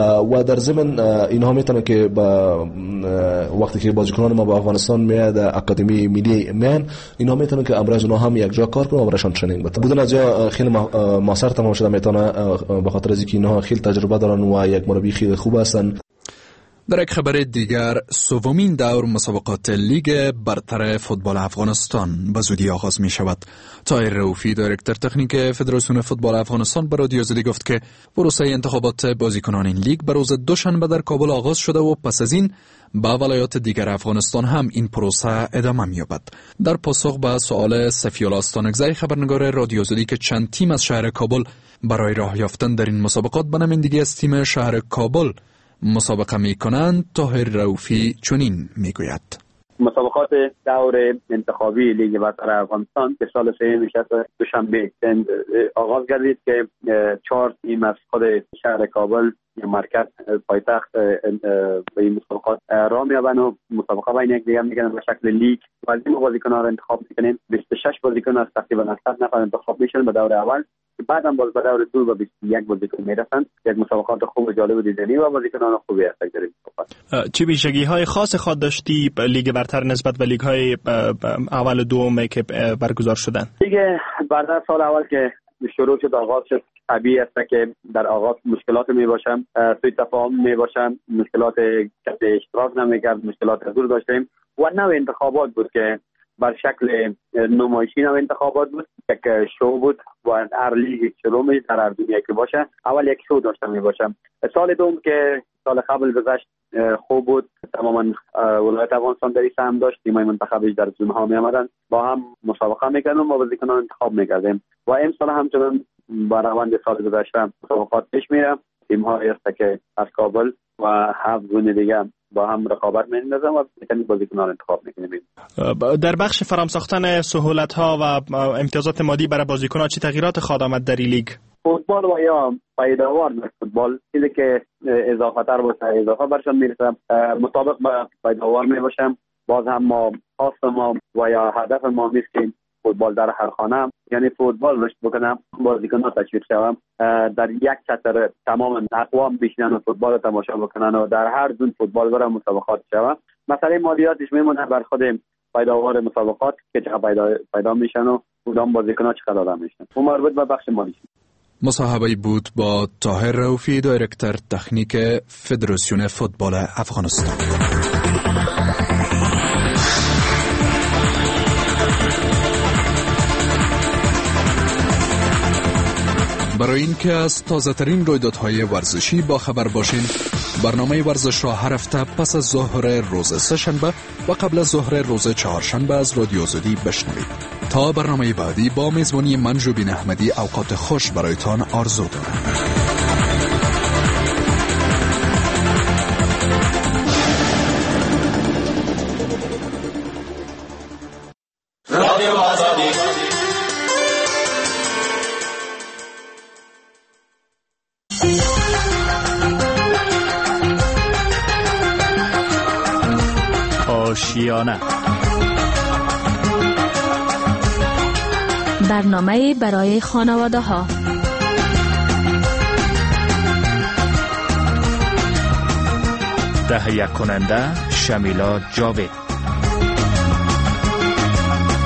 و در ضمن اینها میتونن که با وقتی که بازیکنان ما با افغانستان میاد اکادمی ملی من، اینها میتونن که امروز اونها هم یک جا کار کنه و براشان ترنینگ بده. بودن از جا خیلی موثر تمام شده میتونه به خاطر از اینکه اینها خیلی تجربه دارن و یک مربی خیلی خوب هستن. در یک خبر دیگر، سومین دور مسابقات لیگ برتر فوتبال افغانستان به زودی آغاز می شود. طاهر رؤوفی، دایرکتور تکنیک فدراسیون فوتبال افغانستان، به رادیو آزادی گفت که پروسه انتخابات بازیکنان این لیگ به روز دوشنبه در کابل آغاز شده و پس از این به ولایات دیگر افغانستان هم این پروسه ادامه می‌یابد. در پاسخ به سوال صفی‌الله استانکزی، خبرنگار رادیو آزادی، که چند تیم از شهر کابل برای راه یافتن در این مسابقات به نمایندگی از تیم شهر کابل مسابقه می‌کنند، طاهر رؤوفی چنین می‌گوید: مسابقات دور انتخابی لیگ برتر افغانستان که سال سه میشه دوشنبه آغاز گردید که چهار تیم از خود شهر کابل یا مرکز پایتخت به این مسابقات راه می‌یابند و مسابقه بین یک دیگر می‌کنند به شکل لیگ. و از این بازیکن‌ها را انتخاب می‌کنیم. بیست و شش بازیکن از تقریبا صد نفر انتخاب میشن به دور اول، بعد هم باز به دور دو و بیست و یک بازیکن میرسند. یک مسابقات خوب و جالب و دیدنی و بازیکنان خوبی هست در این مسابقات. چه ویژگی‌های خاص خود داشتی لیگ برتر نسبت به لیگ‌های اول و دوم که برگزار شدن؟ لیگ برتر سال اول که شروع شد، آغاز شد، طبیعی است که در آغاز مشکلات می باشن، سوء تفاهم می باشن، مشکلات کسی اشتراک نمی‌کرد، مشکلات حضور داشتیم و نوع انتخابات بود که بر شکل نمایشی نوع انتخابات بود، یک شو بود و هر لیگ شروع می در هر دنیا که باشه اول یک شو داشته می باشم. سال دوم که سال قبل گذشت خوب بود، تماما ولایت افغانستان در سهم داشت، تیمای منتخبش در زون ها می آمدن، با هم مسابقه میکردیم و بازیکنان انتخاب میکردیم و این سال همچنان با روند سال گذشته مسابقات پیش میره. تیم هایی است که از کابل و هفت زون دیگه با هم رقابت می‌اندازن و می‌تونیم بازیکنان انتخاب می‌کنیم. در بخش فرام ساختن سهولت‌ها و امتیازات مادی برای بازیکنان چه تغییرات خواهد آمد در این لیگ؟ فوتبال و یا پیداوار در فوتبال چیزی که اضافه تر باشه اضافه برشان میرسه، مطابق با پیداوار میباشم. باز هم ما خواست ما و یا هدف ما نیست که فوتبال در هر خانه، یعنی فوتبال رشد بکنم، بازیکنان تشویق شوم، در یک چتر تمام اقوام بشینن و فوتبال تماشا بکنن و در هر زون فوتبال برای مسابقات شوم. مسئله مالیاتش میمونه بر خود پیداوار مسابقات که چقدر پیدا پیدا میشن و کدام بازیکنان چقدر آدم میشن و مربوط به بخش مالی. مصاحبه بود با طاهر رؤوفی، دایرکتور تکنیک فدراسیون فوتبال افغانستان. برای اینکه از تازه ترین رویدادهای ورزشی با خبر باشین، برنامه ورزش را هر هفته پس از ظهر روز سه‌شنبه و قبل از ظهر روز چهارشنبه از رادیو آزادی بشنوید. تا برنامه بعدی با میزبانی من ژوبین احمدی اوقات خوش برایتان آرزو دارم. رادیو آزادی. آشیانه، برنامه برای خانواده ها. تهیه کننده شمیلا جاوید.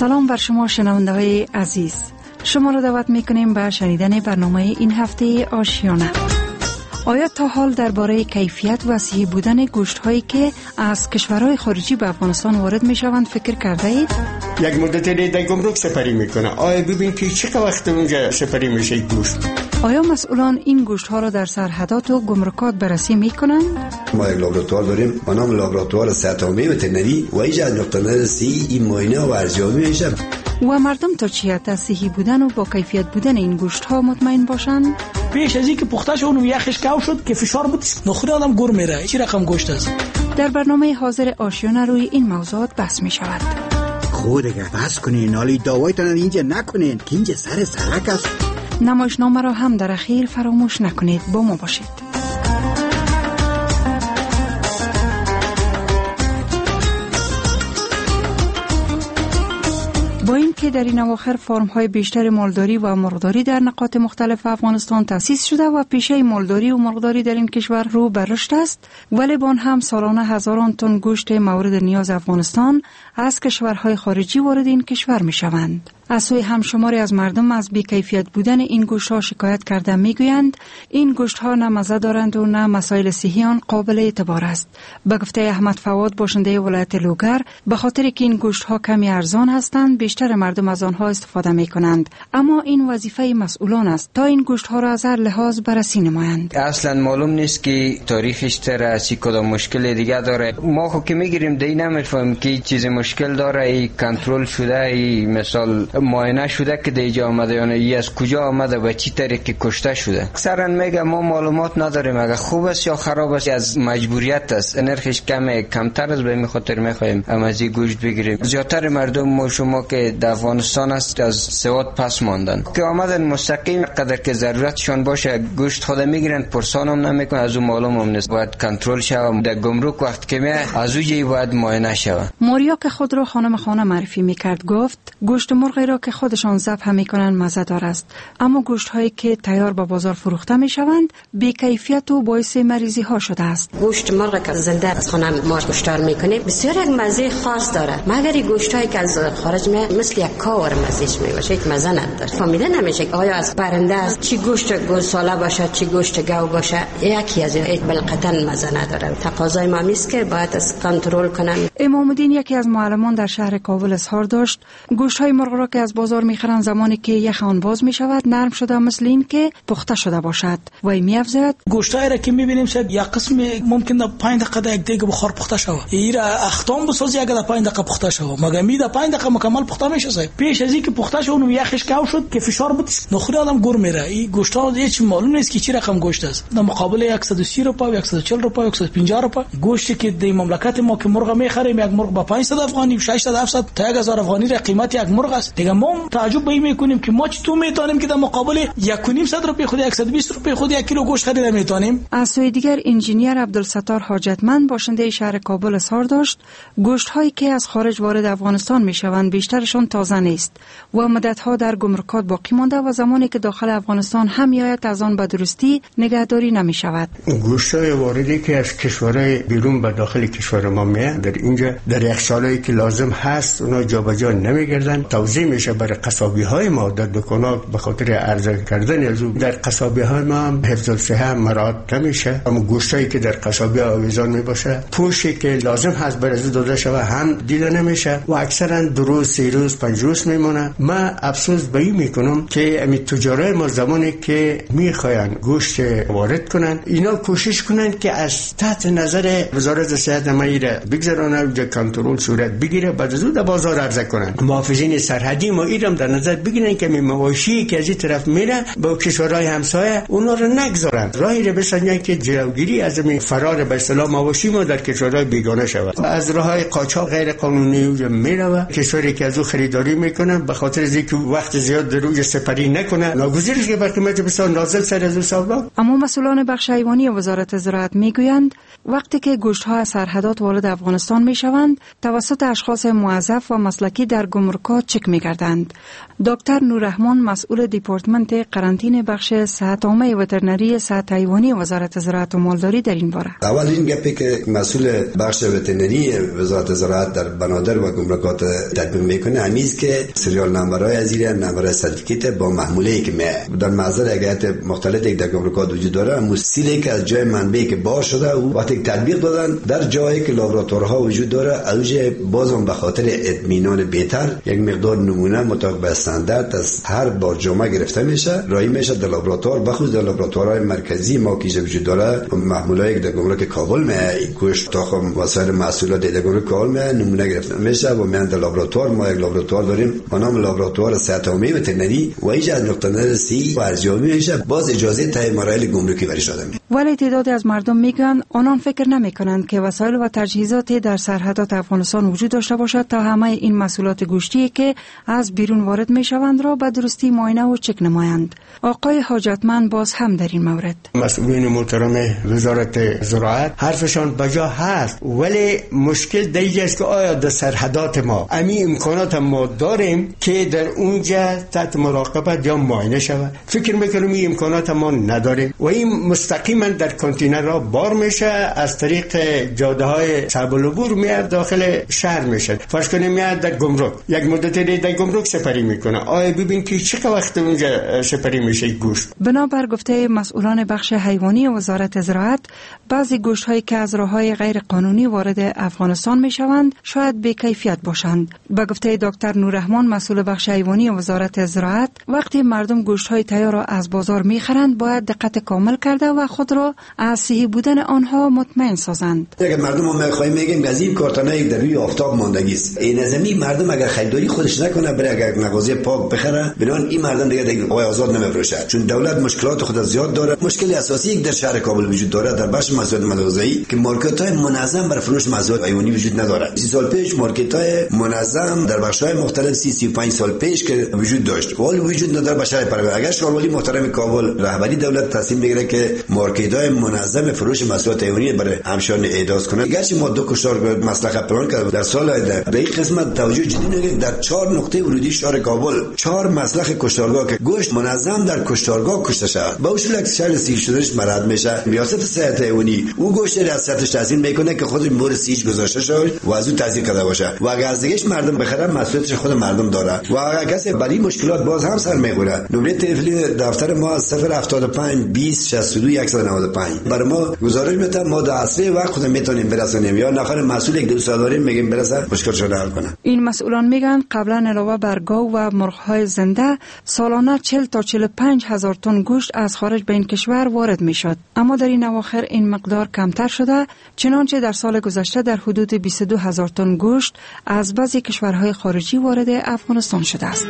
سلام بر شما شنونده های عزیز. شما را دعوت میکنیم به شنیدن برنامه این هفته آشیانه. آیا تا حال درباره کیفیت و صحی بودن گوشت هایی که از کشورهای خارجی به افغانستان وارد می شوند فکر کرده اید؟ یک مدت در گمرک سپری میکنه. آیا ببین که چه وقت اونجا سپری میشه گوشت؟ آیا مسئولان این گوشت ها را در سرحدات و گمرکات بررسی میکنند؟ ما یک لابراتوار داریم به نام لابراتوار صحت عامه وترنری و اینجا از نقطه نظر صحی این معاینه و ارزیابی میشه. و مردم تا چه حد از صحی بودن و با کیفیت بودن این گوشت ها مطمئن باشند؟ پیش از اینکه پخته شد و یخش کو شد که فشار بود نخوره آدم گرم میره. چی رقم گوشت است؟ در برنامه حاضر آشیانه روی این موضوعات بحث می شود. خود اگر بحث کنین نالی دعوایتان اینجا نکنین که اینجا سر سرک است. نمایشنامه را هم در اخیر فراموش نکنید. با ما باشید. با این که در این اواخر فرم های بیشتر مالداری و مرغداری در نقاط مختلف افغانستان تأسیس شده و پیشه مالداری و مرغداری در این کشور رو به رشد است، ولی با آن هم سالانه هزاران تن گوشت مورد نیاز افغانستان از کشورهای خارجی وارد این کشور می شوند. از سوی همشماری از مردم از بی‌کیفیت بودن این گوشت ها شکایت کرده میگویند این گوشت ها نه مزه دارند و نه مسائل صحی آن قابل اعتبار است. به گفته احمد فواد باشنده ولایت لوگر، به خاطر که این گوشت ها کمی ارزان هستند بیشتر مردم از آنها استفاده می کنند، اما این وظیفه مسئولان است تا این گوشت ها را از هر لحاظ بررسی نمایند. اصلا معلوم نیست که تاریخش تر از کدام مشکل دیگه داره. ما خو که میگیریم دی نمیفهمیم که چیز مشکل داره، ای کنترل شده، ای مثال معاینه شده که دیجا آمده یا نه، ای از کجا آمده و چی طریقی کشته شده. اکثرا میگه ما معلومات نداریم، اگه خوب است یا خراب است از مجبوریت است، نرخش کمه کمتر است، به می خاطر میخوایم امازی گوشت بگیریم. زیادتر مردم ما شما که در افغانستان است از سواد پس ماندن که آمدن مستقیم قدر که ضرورتشون باشه گوشت خود میگیرن، پرسان هم نمیکنن، از اون معلوم هم نیست. باید کنترل شوه در گمرک وقت که میه از اوجی باید معاینه شوه. ماریا که خود را خانم خانه معرفی میکرد گفت گوشت مرغی را که خودشان ذبح میکنن مزه‌دار است، اما گوشت هایی که تیار به بازار فروخته میشوند بی کیفیت و باعث مریضی ها شده است. گوشت مرغ که زنده از خانه ما گوشتار میکنه بسیار یک مزه خاص داره، مگر گوشت هایی که از خارج میاد مثل یک کاور مزهش میباشه، یک مزه نداره. فهمیده نمیشه آیا از پرنده است چی گوشت گوساله باشه چی گوشت گاو باشه، یکی از این بالقطعا مزه نداره. تقاضای ما میست که باید از کنترل کنن. امام الدین یکی از معلمان در شهر کابل اظهار داشت گوشت های مرغ را که از بازار میخرن زمانی که یخ آن باز میشود نرم شده مثل این که پخته شده باشد. و میافزاید گوشتایی را که میبینیم صاحب یک قسم ممکن در پنج دقیقه یک دیگه بخار پخته شود، ایرا اختام بسازی اگه در پنج دقیقه پخته شود، مگر می در پنج دقیقه مکمل پخته میشه صاحب. پیش از اینکه پخته شود و یخش کو شد که فشار بود نخوره آدم گرم میره. این گوشتا هیچ معلوم نیست که چی رقم گوشت است. در مقابل صد و سی روپیه صد و چهل روپیه صد و پنجاه روپیه گوشتی که در مملکت ما که مرغ میخریم یک مرغ با پانصد افغانی ششصد هفتصد تا یک هزار افغانی را قیمت یک مرغ است. دیگه ما تعجب به این میکنیم که ما چطور میتونیم که در مقابل یک و نیم صد روپیه خود صد و بیست روپیه خود یک کیلو گوشت خرید میتونیم. از سوی دیگر انجینیر عبدالستار حاجتمند باشنده شهر کابل اظهار داشت گوشت هایی که از خارج وارد افغانستان میشوند بیشترشون تازه نیست و مدت ها در گمرکات باقی مانده و زمانی که داخل افغانستان هم میآید از آن به درستی نگهداری نمی شود. گوشت های واردی که از کشورهای بیرون به داخل کشور ما میاد در اینجا در یخچالایی که لازم هست اونا جابجا نمیگردن، توزیع میشه برای قصابی های ما در دکانات به خاطر عرضه کردن از در قصابی های ما هم حفظ الصحه مراعات نمیشه. اما گوشتایی که در قصابی آویزان میباشه پوشی که لازم هست برای از داده شوه هم دیده نمیشه و اکثرا دو روز سه روز پنج روز میمونه. ما افسوس به این میکنم که امی تجارای ما زمانی که میخواین گوشت وارد کنن اینا کوشش کنن که از تحت نظر وزارت صحت ما ایره بگذارن و کنترل صورت بگیره بعد از اون در بازار عرضه کنن. محافظین سرحدی ما ایرم در نظر بگیرن که می مواشی که از این طرف میره با کشورهای همسایه اونا رو نگذارن، راهی رو بسنجن که جلوگیری از می فرار به اصطلاح مواشی ما در کشورهای بیگانه شود. از راههای قاچاق غیر قانونی میره کشوری که از او خریداری میکنن به خاطر از اینکه وقت زیاد در روی سپری نکنه ناگزیرش که بر قیمت بسیار نازل سر از او سودا. اما مسئولان بخش حیوانی وزارت زراعت میگویند وقتی که گوشت ها از سرحدات وارد افغانستان میشوند توسط اشخاص موظف و مسلکی در گمرکات چک میگردند کردند. دکتر نوررحمان مسئول دیپارتمنت قرنطینه بخش صحت عامه وترنری صحت حیوانی وزارت زراعت و مالداری در این باره. اول این گپی که مسئول بخش وترنری وزارت زراعت در بنادر و گمرکات تطبیق میکنه همیز که سریال نمبرهای از زیر نمبر سرتیفیکیت با محموله که در معذر اگرات مختلف در گمرکات وجود داره مسیلی که از جای منبعی که باز شده و وقتی تطبیق دادن در جایی که لابراتوارها وجود داره اوج بازم به خاطر اطمینان بهتر یک مقدار نمونه مطابق به استاندارد از هر بار جمعه گرفته میشه رای میشه در لابراتوار بخصوص در لابراتوارهای مرکزی ما که وجود داره محمولای در گمرک کابل می گوشت تاخم وسایل محصولات در گمرک کابل می نمونه گرفته میشه و میان در لابراتوار ما یک لابراتوار داریم به نام لابراتوار صحت عامه وترنری و اینجا از نقطه نظر سی ارزیابی میشه باز اجازه طی مراحل گمرکی ورش داده میشه. ولی تعدادی از مردم میگن آنان فکر نمیکنند که وسایل و تجهیزاتی در سرحدات افغانستان وجود داشته باشد تا همه این محصولات گوشتی که از بیرون وارد میشوند را به درستی معاینه و چک نمایند. آقای حاجتمند باز هم در این مورد مسئولین محترم وزارت زراعت حرفشان بجا هست ولی مشکل در اینجا است که آیا در سرحدات ما امی امکانات ما داریم که در اونجا تحت مراقبت یا معاینه شود. فکر میکنم این امکانات ما نداریم و این مستقیما در کانتینر را بار میشه از طریق جاده های صعب العبور میاد داخل شهر میشه. فرض کنیم میاد در گمرک یک مدتی در گمرک سپری میکنه آیا ببین که چه وقت اونجا سپری میشه گوشت. بنابر گفته مسئولان بخش حیوانی وزارت زراعت بعضی گوشت هایی که از راههای غیر قانونی وارد افغانستان میشوند شاید بی کیفیت باشند. با گفته دکتر نوررحمان مسئول بخش حیوانی وزارت زراعت وقتی مردم گوشت های تیار را از بازار میخرند باید دقت کامل کرده و خود را از صحیح بودن آنها مطمئن سازند. اگر مردم ما میخوایم میگیم از این کارتونای در روی آفتاب ماندگی است. این نظامی مردم اگر خریداری خودش نکنه بره اگر مغازه پاک بخره بنان این مردم دیگه دیگه آقای آزاد نمیفروشه چون دولت مشکلات خود زیاد داره. مشکل اساسی یک در شهر کابل وجود داره در بخش محصولات غذایی که مارکت‌های منظم برای فروش محصولات حیوانی وجود نداره. سی سال پیش مارکت‌های منظم در بخش‌های مختلف سی سی و پنج سال پیش که وجود داشت ولی وجود نداره به شهر پرور. اگر شورای محترم کابل رهبری دولت تصمیم بگیره که مارکت‌های منظم فروش محصولات حیوانی برای همشان اعداد کنه گرچه ما دو کشتار مصلحت پلان کرد در سال آینده در این قسمت توجه جدی نگه در چهار نقطه ورودی شهر کابل چهار مسلخ کشتارگاه که گوشت منظم در کشتارگاه کشته شود با اصول اکثر سیل شدنش مراد میشه. ریاست صحت حیوانی او گوشت ریاستش تضمین میکنه که خود مورد سیج گذاشته شود و از اون تضمین کرده باشه و اگر از دیگهش مردم بخرن مسئولیتش خود مردم داره و اگر کسی برای مشکلات باز هم سر میخوره نمره تلفنی دفتر ما صفر هفتاد و پنج بیست شصت و دو صد و نود و پنج برای ما گزارش میتونم ما در اسرع وقت خود میتونیم برسونیم یا نفر مسئول یک دوست داریم میگیم برسه مشکلش رو حل کنه. این مسئولان میگن قبلا علاوه بر گاو و مرغ‌های زنده سالانه چهل تا چهل و پنج هزار تن گوشت از خارج به این کشور وارد میشد اما در این اواخر این مقدار کمتر شده چنانچه در سال گذشته در حدود بیست و دو هزار تن گوشت از بعضی کشورهای خارجی وارد افغانستان شده است.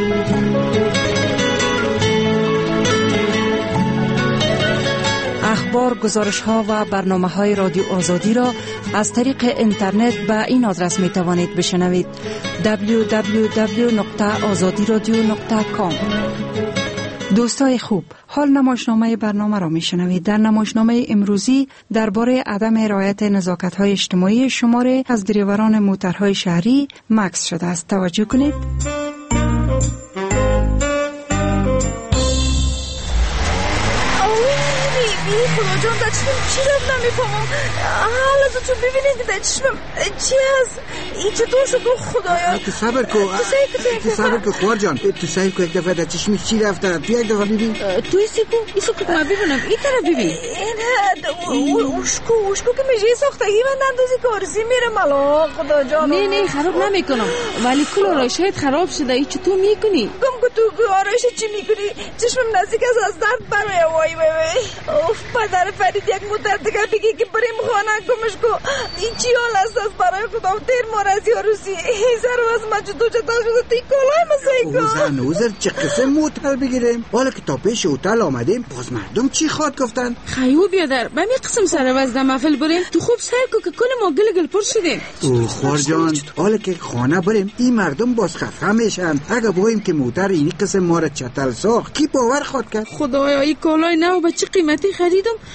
اخبار، گزارش‌ها و برنامه‌های رادیو آزادی را از طریق اینترنت به این آدرس می‌توانید بشنوید: دبلیو دبلیو دبلیو نقطه آزادی رادیو نقطه کام. دوستای خوب، حال نمایشنامه برنامه را میشنوید. در نمایشنامه امروزی درباره عدم رعایت نزاکت‌های اجتماعی شماره از دریوران موترهای شهری مکث شده است. توجه کنید. خدا جان در چشمم چی رفت نمیفهمم. حالا تو تو ببینید که در چشمم چی هست این چطور شد خدایا. تو صبر کن تو صبر کن خوار جان تو صبر کن یک دفعه در چشمی چی رفت تو یک دفعه ببین تو ایسی کو ایسی کو من ببینم این طرف ببین این اوشکو اوشکو که میشه ساختگی من اندازی کارزی میره ملا خدا جان. نه نه خراب نمیکنم ولی کل آرایشت خراب شده ای چطور میکنی؟ گم که تو آرایش چی میکنی؟ چشمم نزدیک از درد برای وای وای وای. اوف پدر فرید یک مدت دیگه بگی که بریم خانه گمش کو این چی حال است از برای خدا دیر مرزی عروسی هزار از مجدو چطور شده تی کلای مسایی کن اوزن اوزر چه قسم موتل بگیریم حالا که تا پیش اوتل آمدیم باز مردم چی خواد گفتن خیو بیادر به می قسم سر وزده محفل بریم تو خوب سر کو که کنه ما گل گل پر شدیم. او خوار جان حالا که خانه بریم این مردم باز خفه میشن اگه بایم که موتر اینی قسم ما را چتل ساخت کی باور خواد کرد. خدایا این کالای نو به چه قیمتی خریدم حالا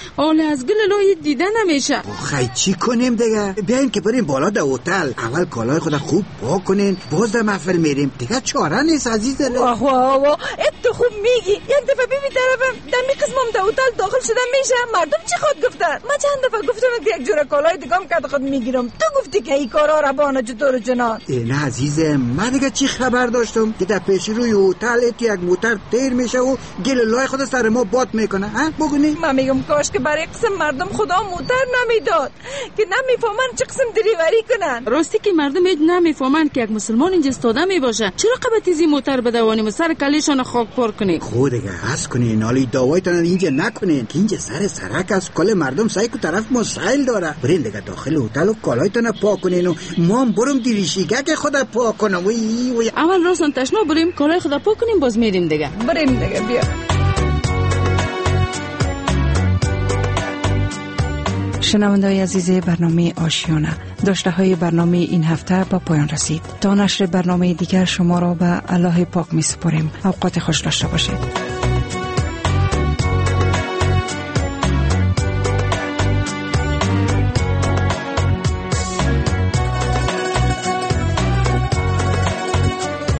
از گل لای دیده نمیشه. خیلی چی کنیم دیگه؟ بیاین که بریم بالا در هتل، اول کالای خود خوب پاک کنین، باز در محفل میریم دیگه. چاره نیست عزیز دل. واه واه واه تو خوب میگی. یک دفعه ببین طرفم در می قسمم در هتل داخل شدم میشه. مردم چی خود گفتن؟ ما چند دفعه گفتم که یک جوره کالای دیگه هم که خود میگیرم، تو گفتی که این کارا را بانه چطور جنان؟ نه عزیزم، من دیگه چی خبر داشتم که در پیش روی هتل یک موتر تیر میشه و گل لای خود سر ما باد میکنه. ها بگونی؟ من میگم کاش که برای قسم مردم خدا موتر نمیداد که نمیفهمن چه قسم دریوری کنن. راستی که مردم هیچ نمیفهمن که یک مسلمان اینجا استاده میباشه، چرا قبطیزی موتر بدوانیم سر کلیشان خاک پر کنیم؟ خود دیگه هست کنین، حالی دعوایتان اینجا نکنین که اینجا سر سرک از کل مردم سعی کو طرف مسائل داره. برین دیگه داخل هتل و کالایتان پاک کنین و ما هم برم دیریشیگه که خدا پاک کنم. وی وی اول راستن تشنا بریم کالای خدا پاک کنیم باز میریم دیگه. بریم دیگه بیا. شنونده‌های عزیز برنامه آشیانه، داشته های برنامه این هفته با پایان رسید. تا نشر برنامه دیگر شما را به الله پاک می سپاریم. اوقات خوش داشته باشید.